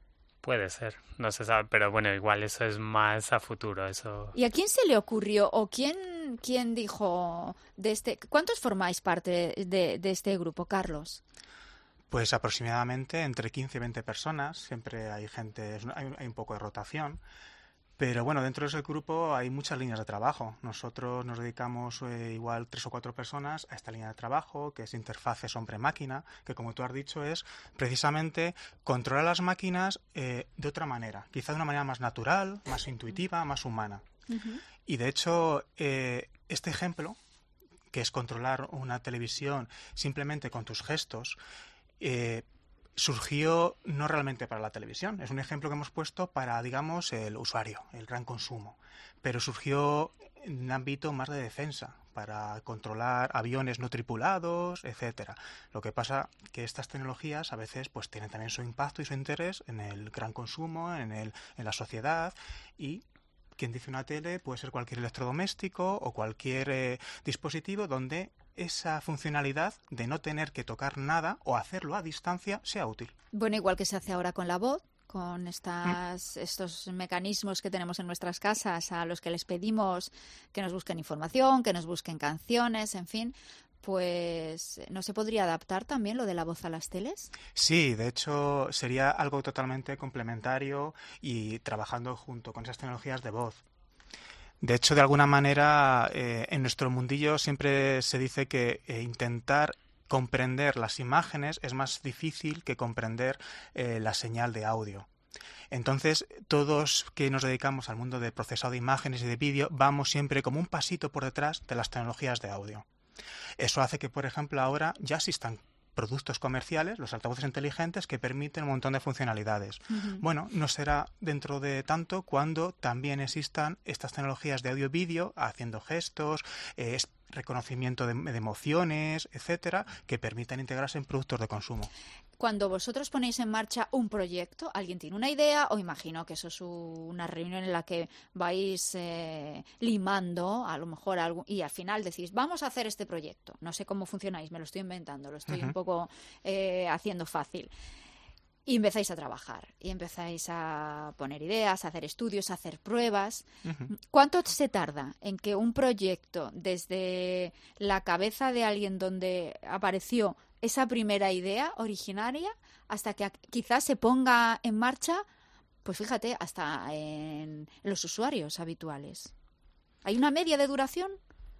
Puede ser, no se sabe, pero bueno, igual eso es más a futuro. Eso. ¿Y a quién se le ocurrió o quién, quién dijo de este? ¿Cuántos formáis parte de, de este grupo, Carlos? Pues aproximadamente entre quince y veinte personas, siempre hay gente, hay, hay un poco de rotación. Pero bueno, dentro de ese grupo hay muchas líneas de trabajo. Nosotros nos dedicamos eh, igual tres o cuatro personas a esta línea de trabajo, que es interfaces hombre-máquina, que como tú has dicho es precisamente controlar las máquinas eh, de otra manera, quizá de una manera más natural, más intuitiva, más humana. Uh-huh. Y de hecho, eh, este ejemplo, que es controlar una televisión simplemente con tus gestos, eh, surgió no realmente para la televisión. Es un ejemplo que hemos puesto para, digamos, el usuario, el gran consumo. Pero surgió en un ámbito más de defensa, para controlar aviones no tripulados, etcétera. Lo que pasa que estas tecnologías a veces pues tienen también su impacto y su interés en el gran consumo, en el en la sociedad, y quien dice una tele puede ser cualquier electrodoméstico o cualquier eh, dispositivo donde esa funcionalidad de no tener que tocar nada o hacerlo a distancia sea útil. Bueno, igual que se hace ahora con la voz, con estas, mm. estos mecanismos que tenemos en nuestras casas a los que les pedimos que nos busquen información, que nos busquen canciones, en fin, pues ¿no se podría adaptar también lo de la voz a las teles? Sí, de hecho sería algo totalmente complementario y trabajando junto con esas tecnologías de voz. De hecho, de alguna manera, eh, en nuestro mundillo siempre se dice que eh, intentar comprender las imágenes es más difícil que comprender eh, la señal de audio. Entonces, todos que nos dedicamos al mundo de procesado de imágenes y de vídeo vamos siempre como un pasito por detrás de las tecnologías de audio. Eso hace que, por ejemplo, ahora ya existan productos comerciales, los altavoces inteligentes, que permiten un montón de funcionalidades. Uh-huh. Bueno, no será dentro de tanto cuando también existan estas tecnologías de audio-vídeo, haciendo gestos, eh, reconocimiento de, de emociones, etcétera, que permitan integrarse en productos de consumo. Cuando vosotros ponéis en marcha un proyecto, alguien tiene una idea, o imagino que eso es una reunión en la que vais eh, limando, a lo mejor, algo, y al final decís, vamos a hacer este proyecto. No sé cómo funcionáis, me lo estoy inventando, lo estoy uh-huh. un poco eh, haciendo fácil. Y empezáis a trabajar, y empezáis a poner ideas, a hacer estudios, a hacer pruebas. Uh-huh. ¿Cuánto se tarda en que un proyecto, desde la cabeza de alguien donde apareció esa primera idea originaria, hasta que quizás se ponga en marcha, pues fíjate, hasta en, en los usuarios habituales? ¿Hay una media de duración?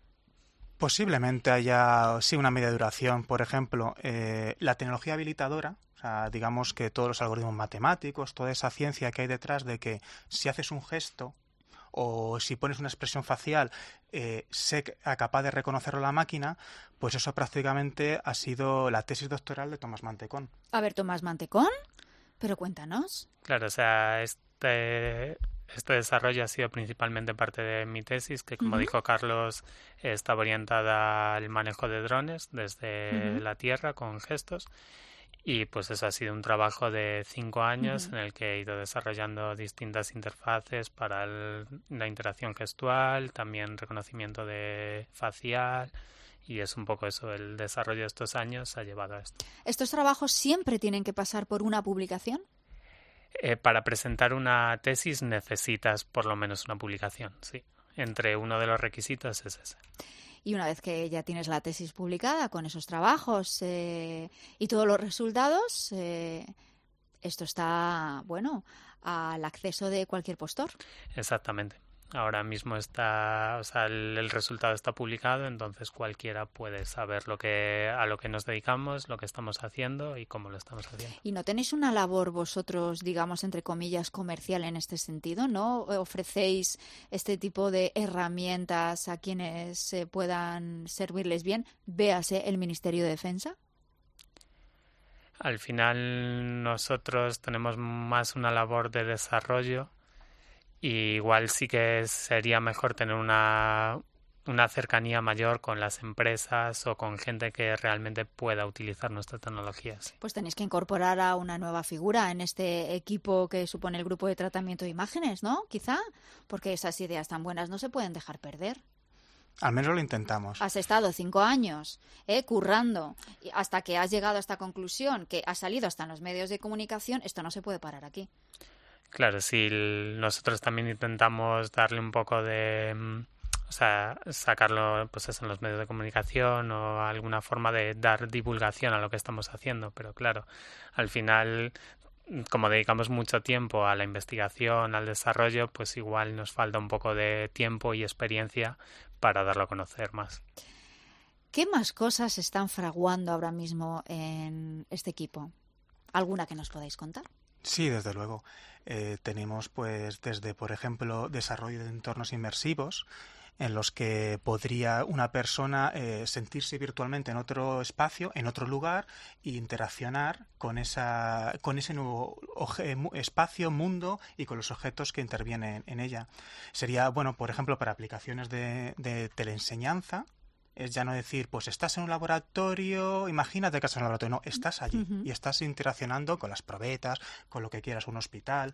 Posiblemente haya, sí, una media de duración. Por ejemplo, eh, la tecnología habilitadora, o sea, digamos que todos los algoritmos matemáticos, toda esa ciencia que hay detrás de que si haces un gesto o si pones una expresión facial, eh, sea capaz de reconocerlo la máquina, pues eso prácticamente ha sido la tesis doctoral de Tomás Mantecón. A ver, Tomás Mantecón, pero cuéntanos. Claro, o sea, este, Este desarrollo ha sido principalmente parte de mi tesis, que como uh-huh. dijo Carlos, estaba orientada al manejo de drones desde uh-huh. la Tierra con gestos. Y pues eso ha sido un trabajo de cinco años uh-huh. en el que he ido desarrollando distintas interfaces para el, la interacción gestual, también reconocimiento de facial. Y es un poco eso, el desarrollo de estos años ha llevado a esto. ¿Estos trabajos siempre tienen que pasar por una publicación? Eh, para presentar una tesis necesitas por lo menos una publicación, sí. Entre uno de los requisitos es ese. Y una vez que ya tienes la tesis publicada con esos trabajos eh, y todos los resultados, eh, esto está, bueno, al acceso de cualquier postor. Exactamente. Ahora mismo está, o sea, el, el resultado está publicado, entonces cualquiera puede saber lo que a lo que nos dedicamos, lo que estamos haciendo y cómo lo estamos haciendo. ¿Y no tenéis una labor vosotros, digamos, entre comillas, comercial en este sentido, no? ¿Ofrecéis este tipo de herramientas a quienes eh, puedan servirles bien? Véase el Ministerio de Defensa. Al final nosotros tenemos más una labor de desarrollo. Y igual sí que sería mejor tener una, una cercanía mayor con las empresas o con gente que realmente pueda utilizar nuestra tecnología. Sí. Pues tenéis que incorporar a una nueva figura en este equipo que supone el grupo de tratamiento de imágenes, ¿no? Quizá, porque esas ideas tan buenas no se pueden dejar perder. Al menos lo intentamos. Has estado cinco años eh, currando hasta que has llegado a esta conclusión, que ha salido hasta en los medios de comunicación. Esto no se puede parar aquí. Claro, sí, nosotros también intentamos darle un poco de, o sea, sacarlo pues eso, en los medios de comunicación o alguna forma de dar divulgación a lo que estamos haciendo, pero claro, al final, como dedicamos mucho tiempo a la investigación, al desarrollo, pues igual nos falta un poco de tiempo y experiencia para darlo a conocer más. ¿Qué más cosas están fraguando ahora mismo en este equipo? ¿Alguna que nos podáis contar? Sí, desde luego. Eh, tenemos, pues, desde, por ejemplo, desarrollo de entornos inmersivos en los que podría una persona eh, sentirse virtualmente en otro espacio, en otro lugar, e interaccionar con esa, con ese nuevo oje- espacio, mundo y con los objetos que intervienen en ella. Sería, bueno, por ejemplo, para aplicaciones de, de teleenseñanza. Es ya no decir, pues estás en un laboratorio, imagínate que estás en un laboratorio. No, estás allí uh-huh. y estás interaccionando con las probetas, con lo que quieras, un hospital,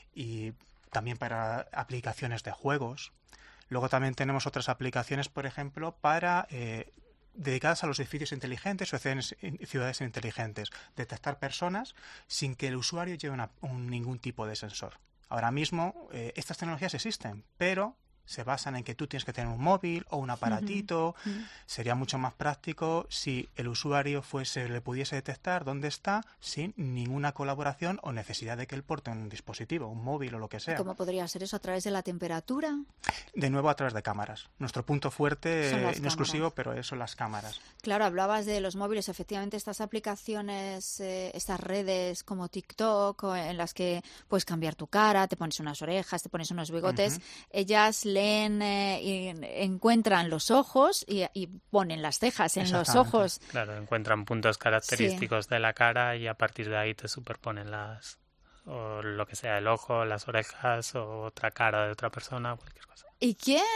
y también para aplicaciones de juegos. Luego también tenemos otras aplicaciones, por ejemplo, para eh, dedicadas a los edificios inteligentes o ciudades inteligentes. Detectar personas sin que el usuario lleve una, un, ningún tipo de sensor. Ahora mismo eh, estas tecnologías existen, pero se basan en que tú tienes que tener un móvil o un aparatito. Uh-huh. Sería mucho más práctico si el usuario fuese le pudiese detectar dónde está sin ninguna colaboración o necesidad de que él porte un dispositivo, un móvil o lo que sea. ¿Cómo podría ser eso? ¿A través de la temperatura? De nuevo, a través de cámaras. Nuestro punto fuerte, no cámaras. exclusivo, pero eso, las cámaras. Claro, hablabas de los móviles. Efectivamente, estas aplicaciones, eh, estas redes como TikTok, en las que puedes cambiar tu cara, te pones unas orejas, te pones unos bigotes, uh-huh. ellas leen, eh, y encuentran los ojos y, y ponen las cejas en los ojos. Claro, encuentran puntos característicos sí. de la cara y a partir de ahí te superponen las, o lo que sea, el ojo, las orejas o otra cara de otra persona, cualquier cosa. ¿Y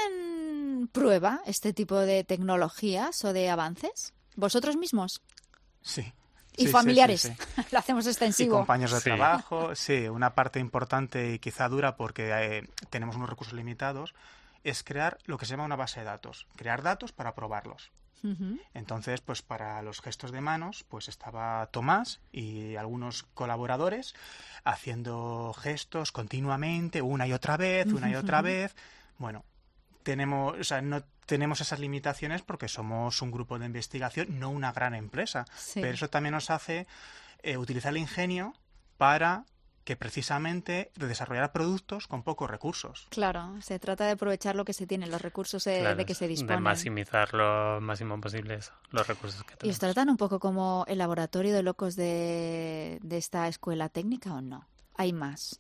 quién prueba este tipo de tecnologías o de avances? ¿Vosotros mismos? Sí. Y sí, familiares, sí, sí, sí. Lo hacemos extensivo. Y compañeros de sí. trabajo, sí, una parte importante y quizá dura porque eh, tenemos unos recursos limitados, es crear lo que se llama una base de datos, crear datos para probarlos. Uh-huh. Entonces, pues para los gestos de manos, pues estaba Tomás y algunos colaboradores haciendo gestos continuamente, una y otra vez, una y otra vez. Bueno, tenemos, o sea, no tenemos esas limitaciones porque somos un grupo de investigación, no una gran empresa. Sí. Pero eso también nos hace eh, utilizar el ingenio para que precisamente de desarrollar productos con pocos recursos. Claro, se trata de aprovechar lo que se tiene, los recursos de, claro, de que se disponen. De maximizar lo máximo posible eso, los recursos que tenemos. ¿Y os tratan un poco como el laboratorio de locos de, de esta escuela técnica o no? ¿Hay más?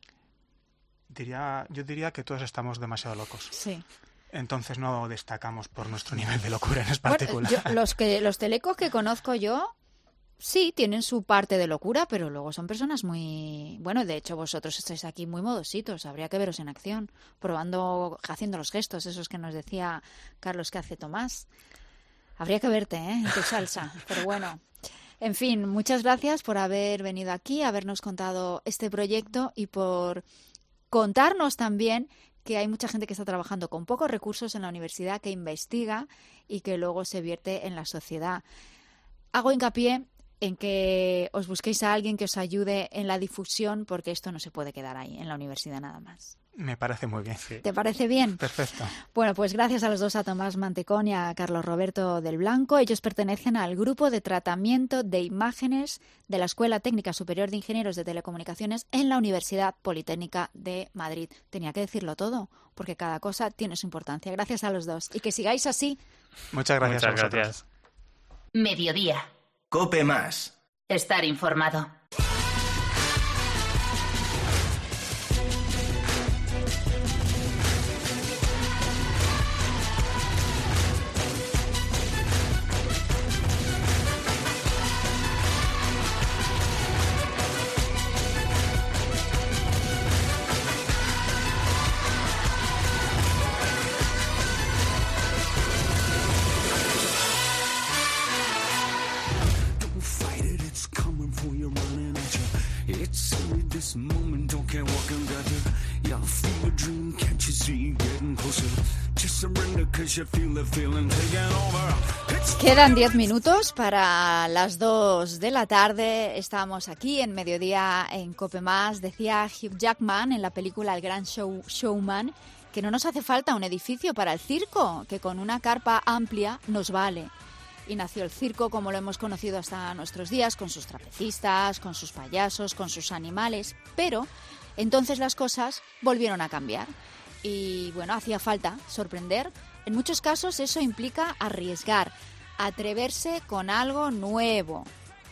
Diría, yo diría que todos estamos demasiado locos. Sí. Entonces no destacamos por nuestro nivel de locura en particular. Bueno, yo, los, que, los telecos que conozco yo, sí, tienen su parte de locura, pero luego son personas muy... Bueno, de hecho vosotros estáis aquí muy modositos, habría que veros en acción, probando, haciendo los gestos, esos que nos decía Carlos que hace Tomás. Habría que verte, ¿eh? En tu salsa, pero bueno. En fin, muchas gracias por haber venido aquí, habernos contado este proyecto y por contarnos también que hay mucha gente que está trabajando con pocos recursos en la universidad, que investiga y que luego se vierte en la sociedad. Hago hincapié en que os busquéis a alguien que os ayude en la difusión, porque esto no se puede quedar ahí, en la universidad nada más. Me parece muy bien. Sí. ¿Te parece bien? Perfecto. Bueno, pues gracias a los dos, a Tomás Mantecón y a Carlos Roberto del Blanco. Ellos pertenecen al Grupo de Tratamiento de Imágenes de la Escuela Técnica Superior de Ingenieros de Telecomunicaciones en la Universidad Politécnica de Madrid. Tenía que decirlo todo, porque cada cosa tiene su importancia. Gracias a los dos. Y que sigáis así. Muchas gracias. Muchas gracias. Mediodía. Cope Más. Estar informado. Quedan diez minutos para las dos de la tarde. Estamos aquí en Mediodía en Cope Más. Decía Hugh Jackman en la película El Gran Show, Showman que no nos hace falta un edificio para el circo, que con una carpa amplia nos vale. Y nació el circo como lo hemos conocido hasta nuestros días, con sus trapecistas, con sus payasos, con sus animales. Pero entonces las cosas volvieron a cambiar. Y bueno, hacía falta sorprender. En muchos casos eso implica arriesgar, atreverse con algo nuevo.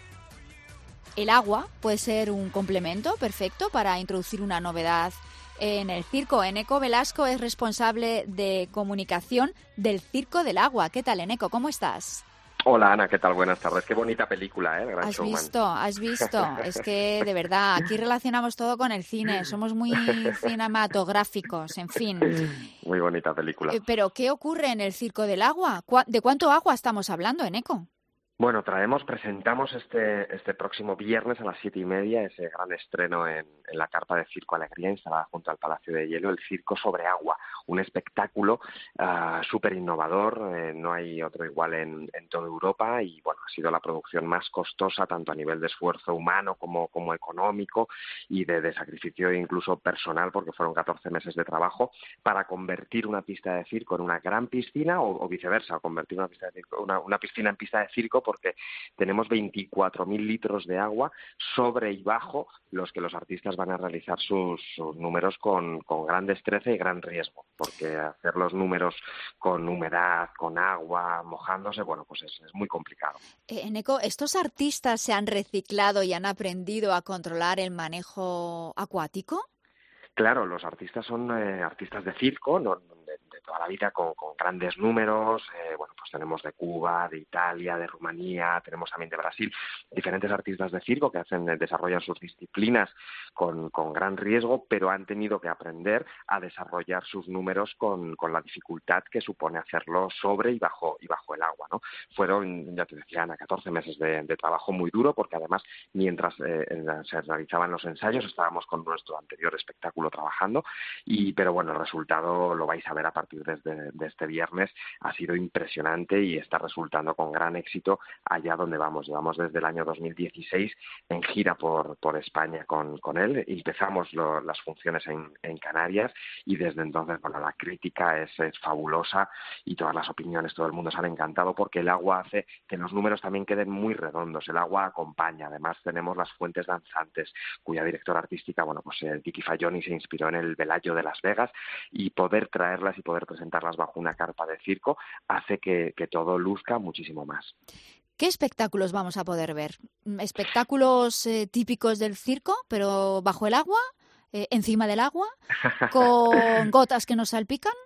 El agua puede ser un complemento perfecto para introducir una novedad en el circo. Eneco Velasco es responsable de comunicación del Circo del Agua. ¿Qué tal, Eneco? ¿Cómo estás? Hola, Ana, ¿qué tal? Buenas tardes. Qué bonita película, ¿eh? El Gran Has Showman. visto, has visto. Es que, de verdad, aquí relacionamos todo con el cine. Somos muy cinematográficos, en fin. Muy bonita película. Eh, Pero, ¿qué ocurre en el Circo del Agua? ¿Cu- ¿De cuánto agua estamos hablando, Eneco? Bueno, traemos, presentamos este este próximo viernes a las siete y media ese gran estreno en, en la carpa de Circo Alegría, instalada junto al Palacio de Hielo, el Circo sobre Agua, un espectáculo uh, súper innovador, eh, no hay otro igual en, en toda Europa y bueno, ha sido la producción más costosa tanto a nivel de esfuerzo humano como, como económico y de, de sacrificio incluso personal, porque fueron catorce meses de trabajo para convertir una pista de circo en una gran piscina o, o viceversa, convertir una pista de circo, una, una piscina en pista de circo, porque tenemos veinticuatro mil litros de agua sobre y bajo los que los artistas van a realizar sus, sus números con, con gran destreza y gran riesgo, porque hacer los números con humedad, con agua, mojándose, bueno, pues es, es muy complicado. Eh, Eneco, ¿estos artistas se han reciclado y han aprendido a controlar el manejo acuático? Claro, los artistas son eh, artistas de circo, no, de, de toda la vida, con, con grandes números. Eh, bueno, pues tenemos de Cuba, de Italia, de Rumanía, tenemos también de Brasil, diferentes artistas de circo que hacen, desarrollan sus disciplinas con, con gran riesgo, pero han tenido que aprender a desarrollar sus números con, con la dificultad que supone hacerlo sobre y bajo y bajo el agua, ¿no? Fueron, ya te decía, Ana, catorce meses de, de trabajo muy duro, porque además, mientras eh, se realizaban los ensayos, estábamos con nuestro anterior espectáculo trabajando, y pero bueno, el resultado lo vais a ver a partir de, de, de este viernes. Ha sido impresionante y está resultando con gran éxito allá donde vamos. Llevamos desde el año dos mil dieciséis en gira por, por España con, con él. Empezamos lo, las funciones en, en Canarias y desde entonces, bueno, la crítica es, es fabulosa y todas las opiniones, todo el mundo se han encantado, porque el agua hace que los números también queden muy redondos. El agua acompaña. Además tenemos las fuentes danzantes, cuya directora artística, bueno, pues eh, Vicky Falloni se inspiró en el Velayo de Las Vegas, y poder traerlas y poder presentarlas bajo una carpa de circo hace que, que todo luzca muchísimo más. ¿Qué espectáculos vamos a poder ver? ¿Espectáculos eh, típicos del circo, pero bajo el agua, eh, encima del agua, con gotas que nos salpican?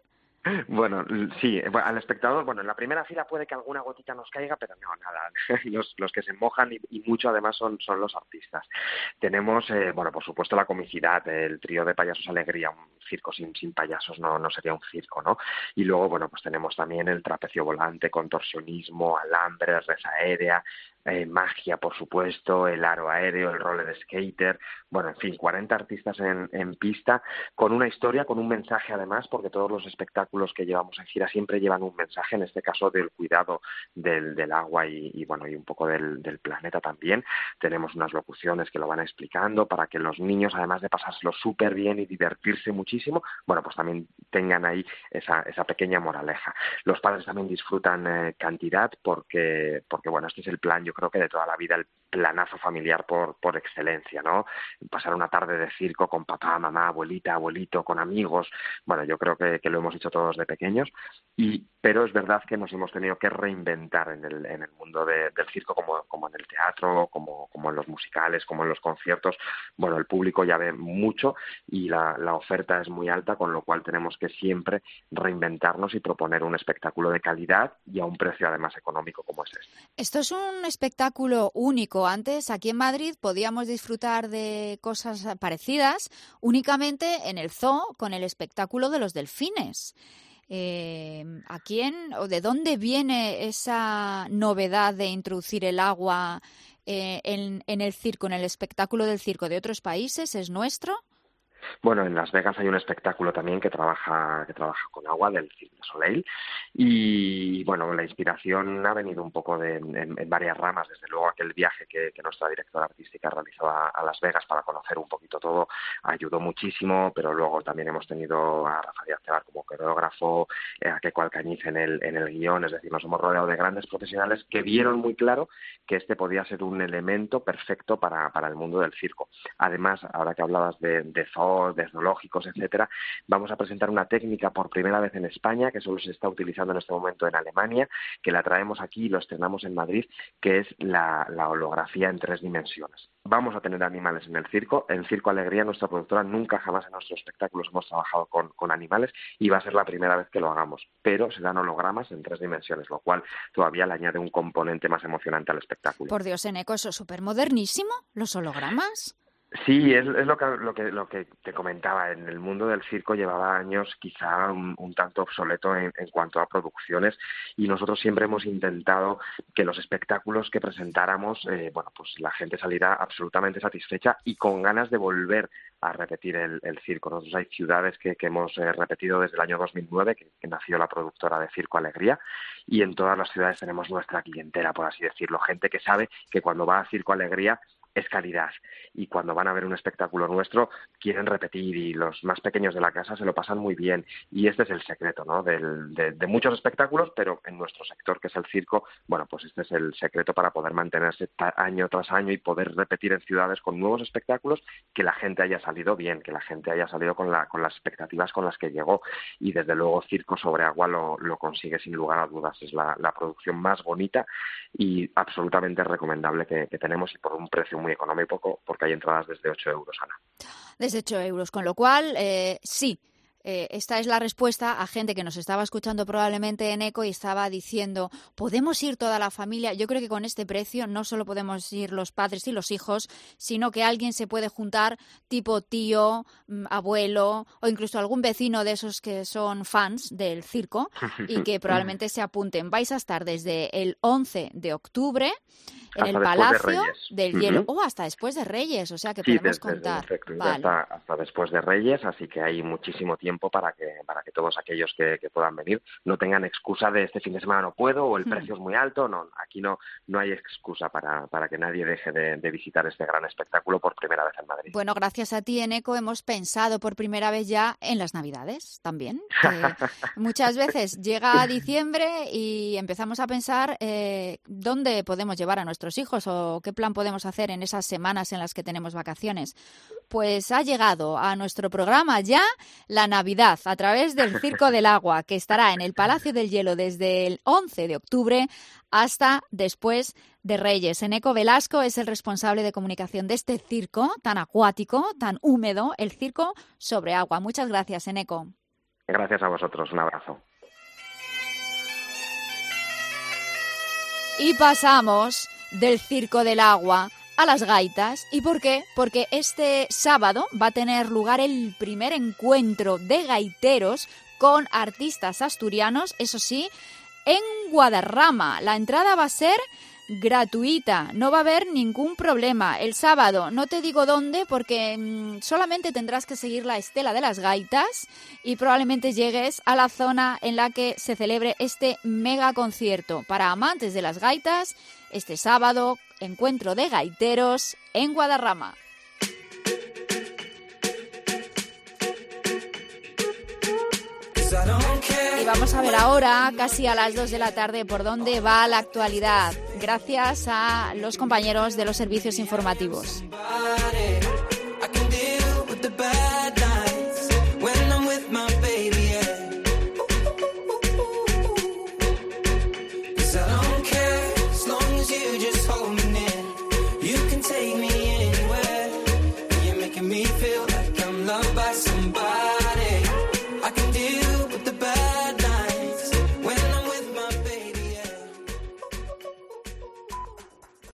Bueno, sí, al espectador, bueno, en la primera fila puede que alguna gotita nos caiga, pero no, nada, los, los que se mojan y, y mucho además son, son los artistas. Tenemos, eh, bueno, por supuesto la comicidad, el trío de Payasos Alegría, un circo sin, sin payasos no, no sería un circo, ¿no? Y luego, bueno, pues tenemos también el trapecio volante, contorsionismo, alambres, red aérea, Eh, magia, por supuesto, el aro aéreo, el roller skater, bueno, en fin, cuarenta artistas en, en pista, con una historia, con un mensaje además, porque todos los espectáculos que llevamos en gira siempre llevan un mensaje, en este caso del cuidado del, del agua y, y, bueno, y un poco del, del planeta también. Tenemos unas locuciones que lo van explicando para que los niños, además de pasárselo súper bien y divertirse muchísimo, bueno, pues también tengan ahí esa, esa pequeña moraleja. Los padres también disfrutan eh, cantidad porque, porque, bueno, este es el plan, yo creo que de toda la vida, el planazo familiar por, por excelencia, ¿no? Pasar una tarde de circo con papá, mamá, abuelita, abuelito, con amigos, bueno, yo creo que, que lo hemos hecho todos de pequeños, y pero es verdad que nos hemos tenido que reinventar en el, en el mundo de, del circo, como, como en el teatro, como, como en los musicales, como en los conciertos. Bueno, el público ya ve mucho y la, la oferta es muy alta, con lo cual tenemos que siempre reinventarnos y proponer un espectáculo de calidad y a un precio además económico como es este. Esto es un espectáculo único. Antes, aquí en Madrid, podíamos disfrutar de cosas parecidas únicamente en el zoo con el espectáculo de los delfines. Eh, ¿A quién o de dónde viene esa novedad de introducir el agua eh, en, en el circo, en el espectáculo del circo de otros países? ¿Es nuestro? Bueno, en Las Vegas hay un espectáculo también que trabaja que trabaja con agua, del Cirque du Soleil, y bueno, la inspiración ha venido un poco de, en, en varias ramas. Desde luego aquel viaje que, que nuestra directora artística realizó a, a Las Vegas para conocer un poquito todo ayudó muchísimo, pero luego también hemos tenido a Rafa Díaz Tebar como coreógrafo, eh, a Keiko Alcañiz en el, en el guión, es decir, nos hemos rodeado de grandes profesionales que vieron muy claro que este podía ser un elemento perfecto para, para el mundo del circo. Además, ahora que hablabas de, de zoo, de zoológicos, etcétera, vamos a presentar una técnica por primera vez en España, que solo se está utilizando en este momento en Alemania, que la traemos aquí y lo estrenamos en Madrid, que es la, la holografía en tres dimensiones. Vamos a tener animales en el circo. En Circo Alegría, nuestra productora, nunca jamás en nuestros espectáculos hemos trabajado con, con animales y va a ser la primera vez que lo hagamos, pero serán hologramas en tres dimensiones, lo cual todavía le añade un componente más emocionante al espectáculo. Por Dios, Eneco, eso es súper modernísimo, los hologramas. Sí, es, es lo que lo que lo que te comentaba. En el mundo del circo llevaba años quizá un, un tanto obsoleto en, en cuanto a producciones, y nosotros siempre hemos intentado que los espectáculos que presentáramos, eh, bueno, pues la gente saliera absolutamente satisfecha y con ganas de volver a repetir el, el circo. Nosotros hay ciudades que, que hemos eh, repetido desde el año dos mil nueve, que, que nació la productora de Circo Alegría, y en todas las ciudades tenemos nuestra clientela, por así decirlo, gente que sabe que cuando va a Circo Alegría es calidad, y cuando van a ver un espectáculo nuestro quieren repetir, y los más pequeños de la casa se lo pasan muy bien, y este es el secreto, ¿no? Del, de, de muchos espectáculos, pero en nuestro sector, que es el circo, bueno, pues este es el secreto para poder mantenerse año tras año y poder repetir en ciudades con nuevos espectáculos, que la gente haya salido bien, que la gente haya salido con, la, con las expectativas con las que llegó, y desde luego Circo sobre Agua lo, lo consigue sin lugar a dudas. Es la, la producción más bonita y absolutamente recomendable que, que tenemos, y por un precio muy económico, porque hay entradas desde ocho euros, Ana. Desde ocho euros, con lo cual, eh, sí, eh, esta es la respuesta a gente que nos estaba escuchando probablemente en Eco y estaba diciendo, ¿podemos ir toda la familia? Yo creo que con este precio no solo podemos ir los padres y los hijos, sino que alguien se puede juntar tipo tío, abuelo o incluso algún vecino de esos que son fans del circo y que probablemente se apunten. Vais a estar desde el once de octubre en el Palacio de del Hielo. Uh-huh. Oh, hasta después de Reyes, o sea que sí, podemos desde, contar. Desde, vale. hasta, hasta después de Reyes, así que hay muchísimo tiempo para que para que todos aquellos que, que puedan venir no tengan excusa de este fin de semana no puedo, o el uh-huh. precio es muy alto. No, aquí no no hay excusa para, para que nadie deje de, de visitar este gran espectáculo por primera vez en Madrid. Bueno, gracias a ti, Eneco, hemos pensado por primera vez ya en las Navidades también. Muchas veces llega diciembre y empezamos a pensar eh, dónde podemos llevar a nuestros hijos o qué plan podemos hacer en esas semanas en las que tenemos vacaciones. Pues ha llegado a nuestro programa ya la Navidad a través del Circo del Agua, que estará en el Palacio del Hielo desde el once de octubre hasta después de Reyes. Eneco Velasco es el responsable de comunicación de este circo tan acuático, tan húmedo, el Circo sobre Agua. Muchas gracias, Eneco. Gracias a vosotros, un abrazo. Y pasamos del Circo del Agua a las gaitas. ¿Y por qué? Porque este sábado va a tener lugar el primer encuentro de gaiteros con artistas asturianos, eso sí, en Guadarrama. La entrada va a ser gratuita, no va a haber ningún problema. El sábado, no te digo dónde, porque mmm, solamente tendrás que seguir la estela de las gaitas y probablemente llegues a la zona en la que se celebre este mega concierto. Para amantes de las gaitas, este sábado, encuentro de gaiteros en Guadarrama. Y vamos a ver ahora, casi a las dos de la tarde, por dónde va la actualidad, gracias a los compañeros de los servicios informativos.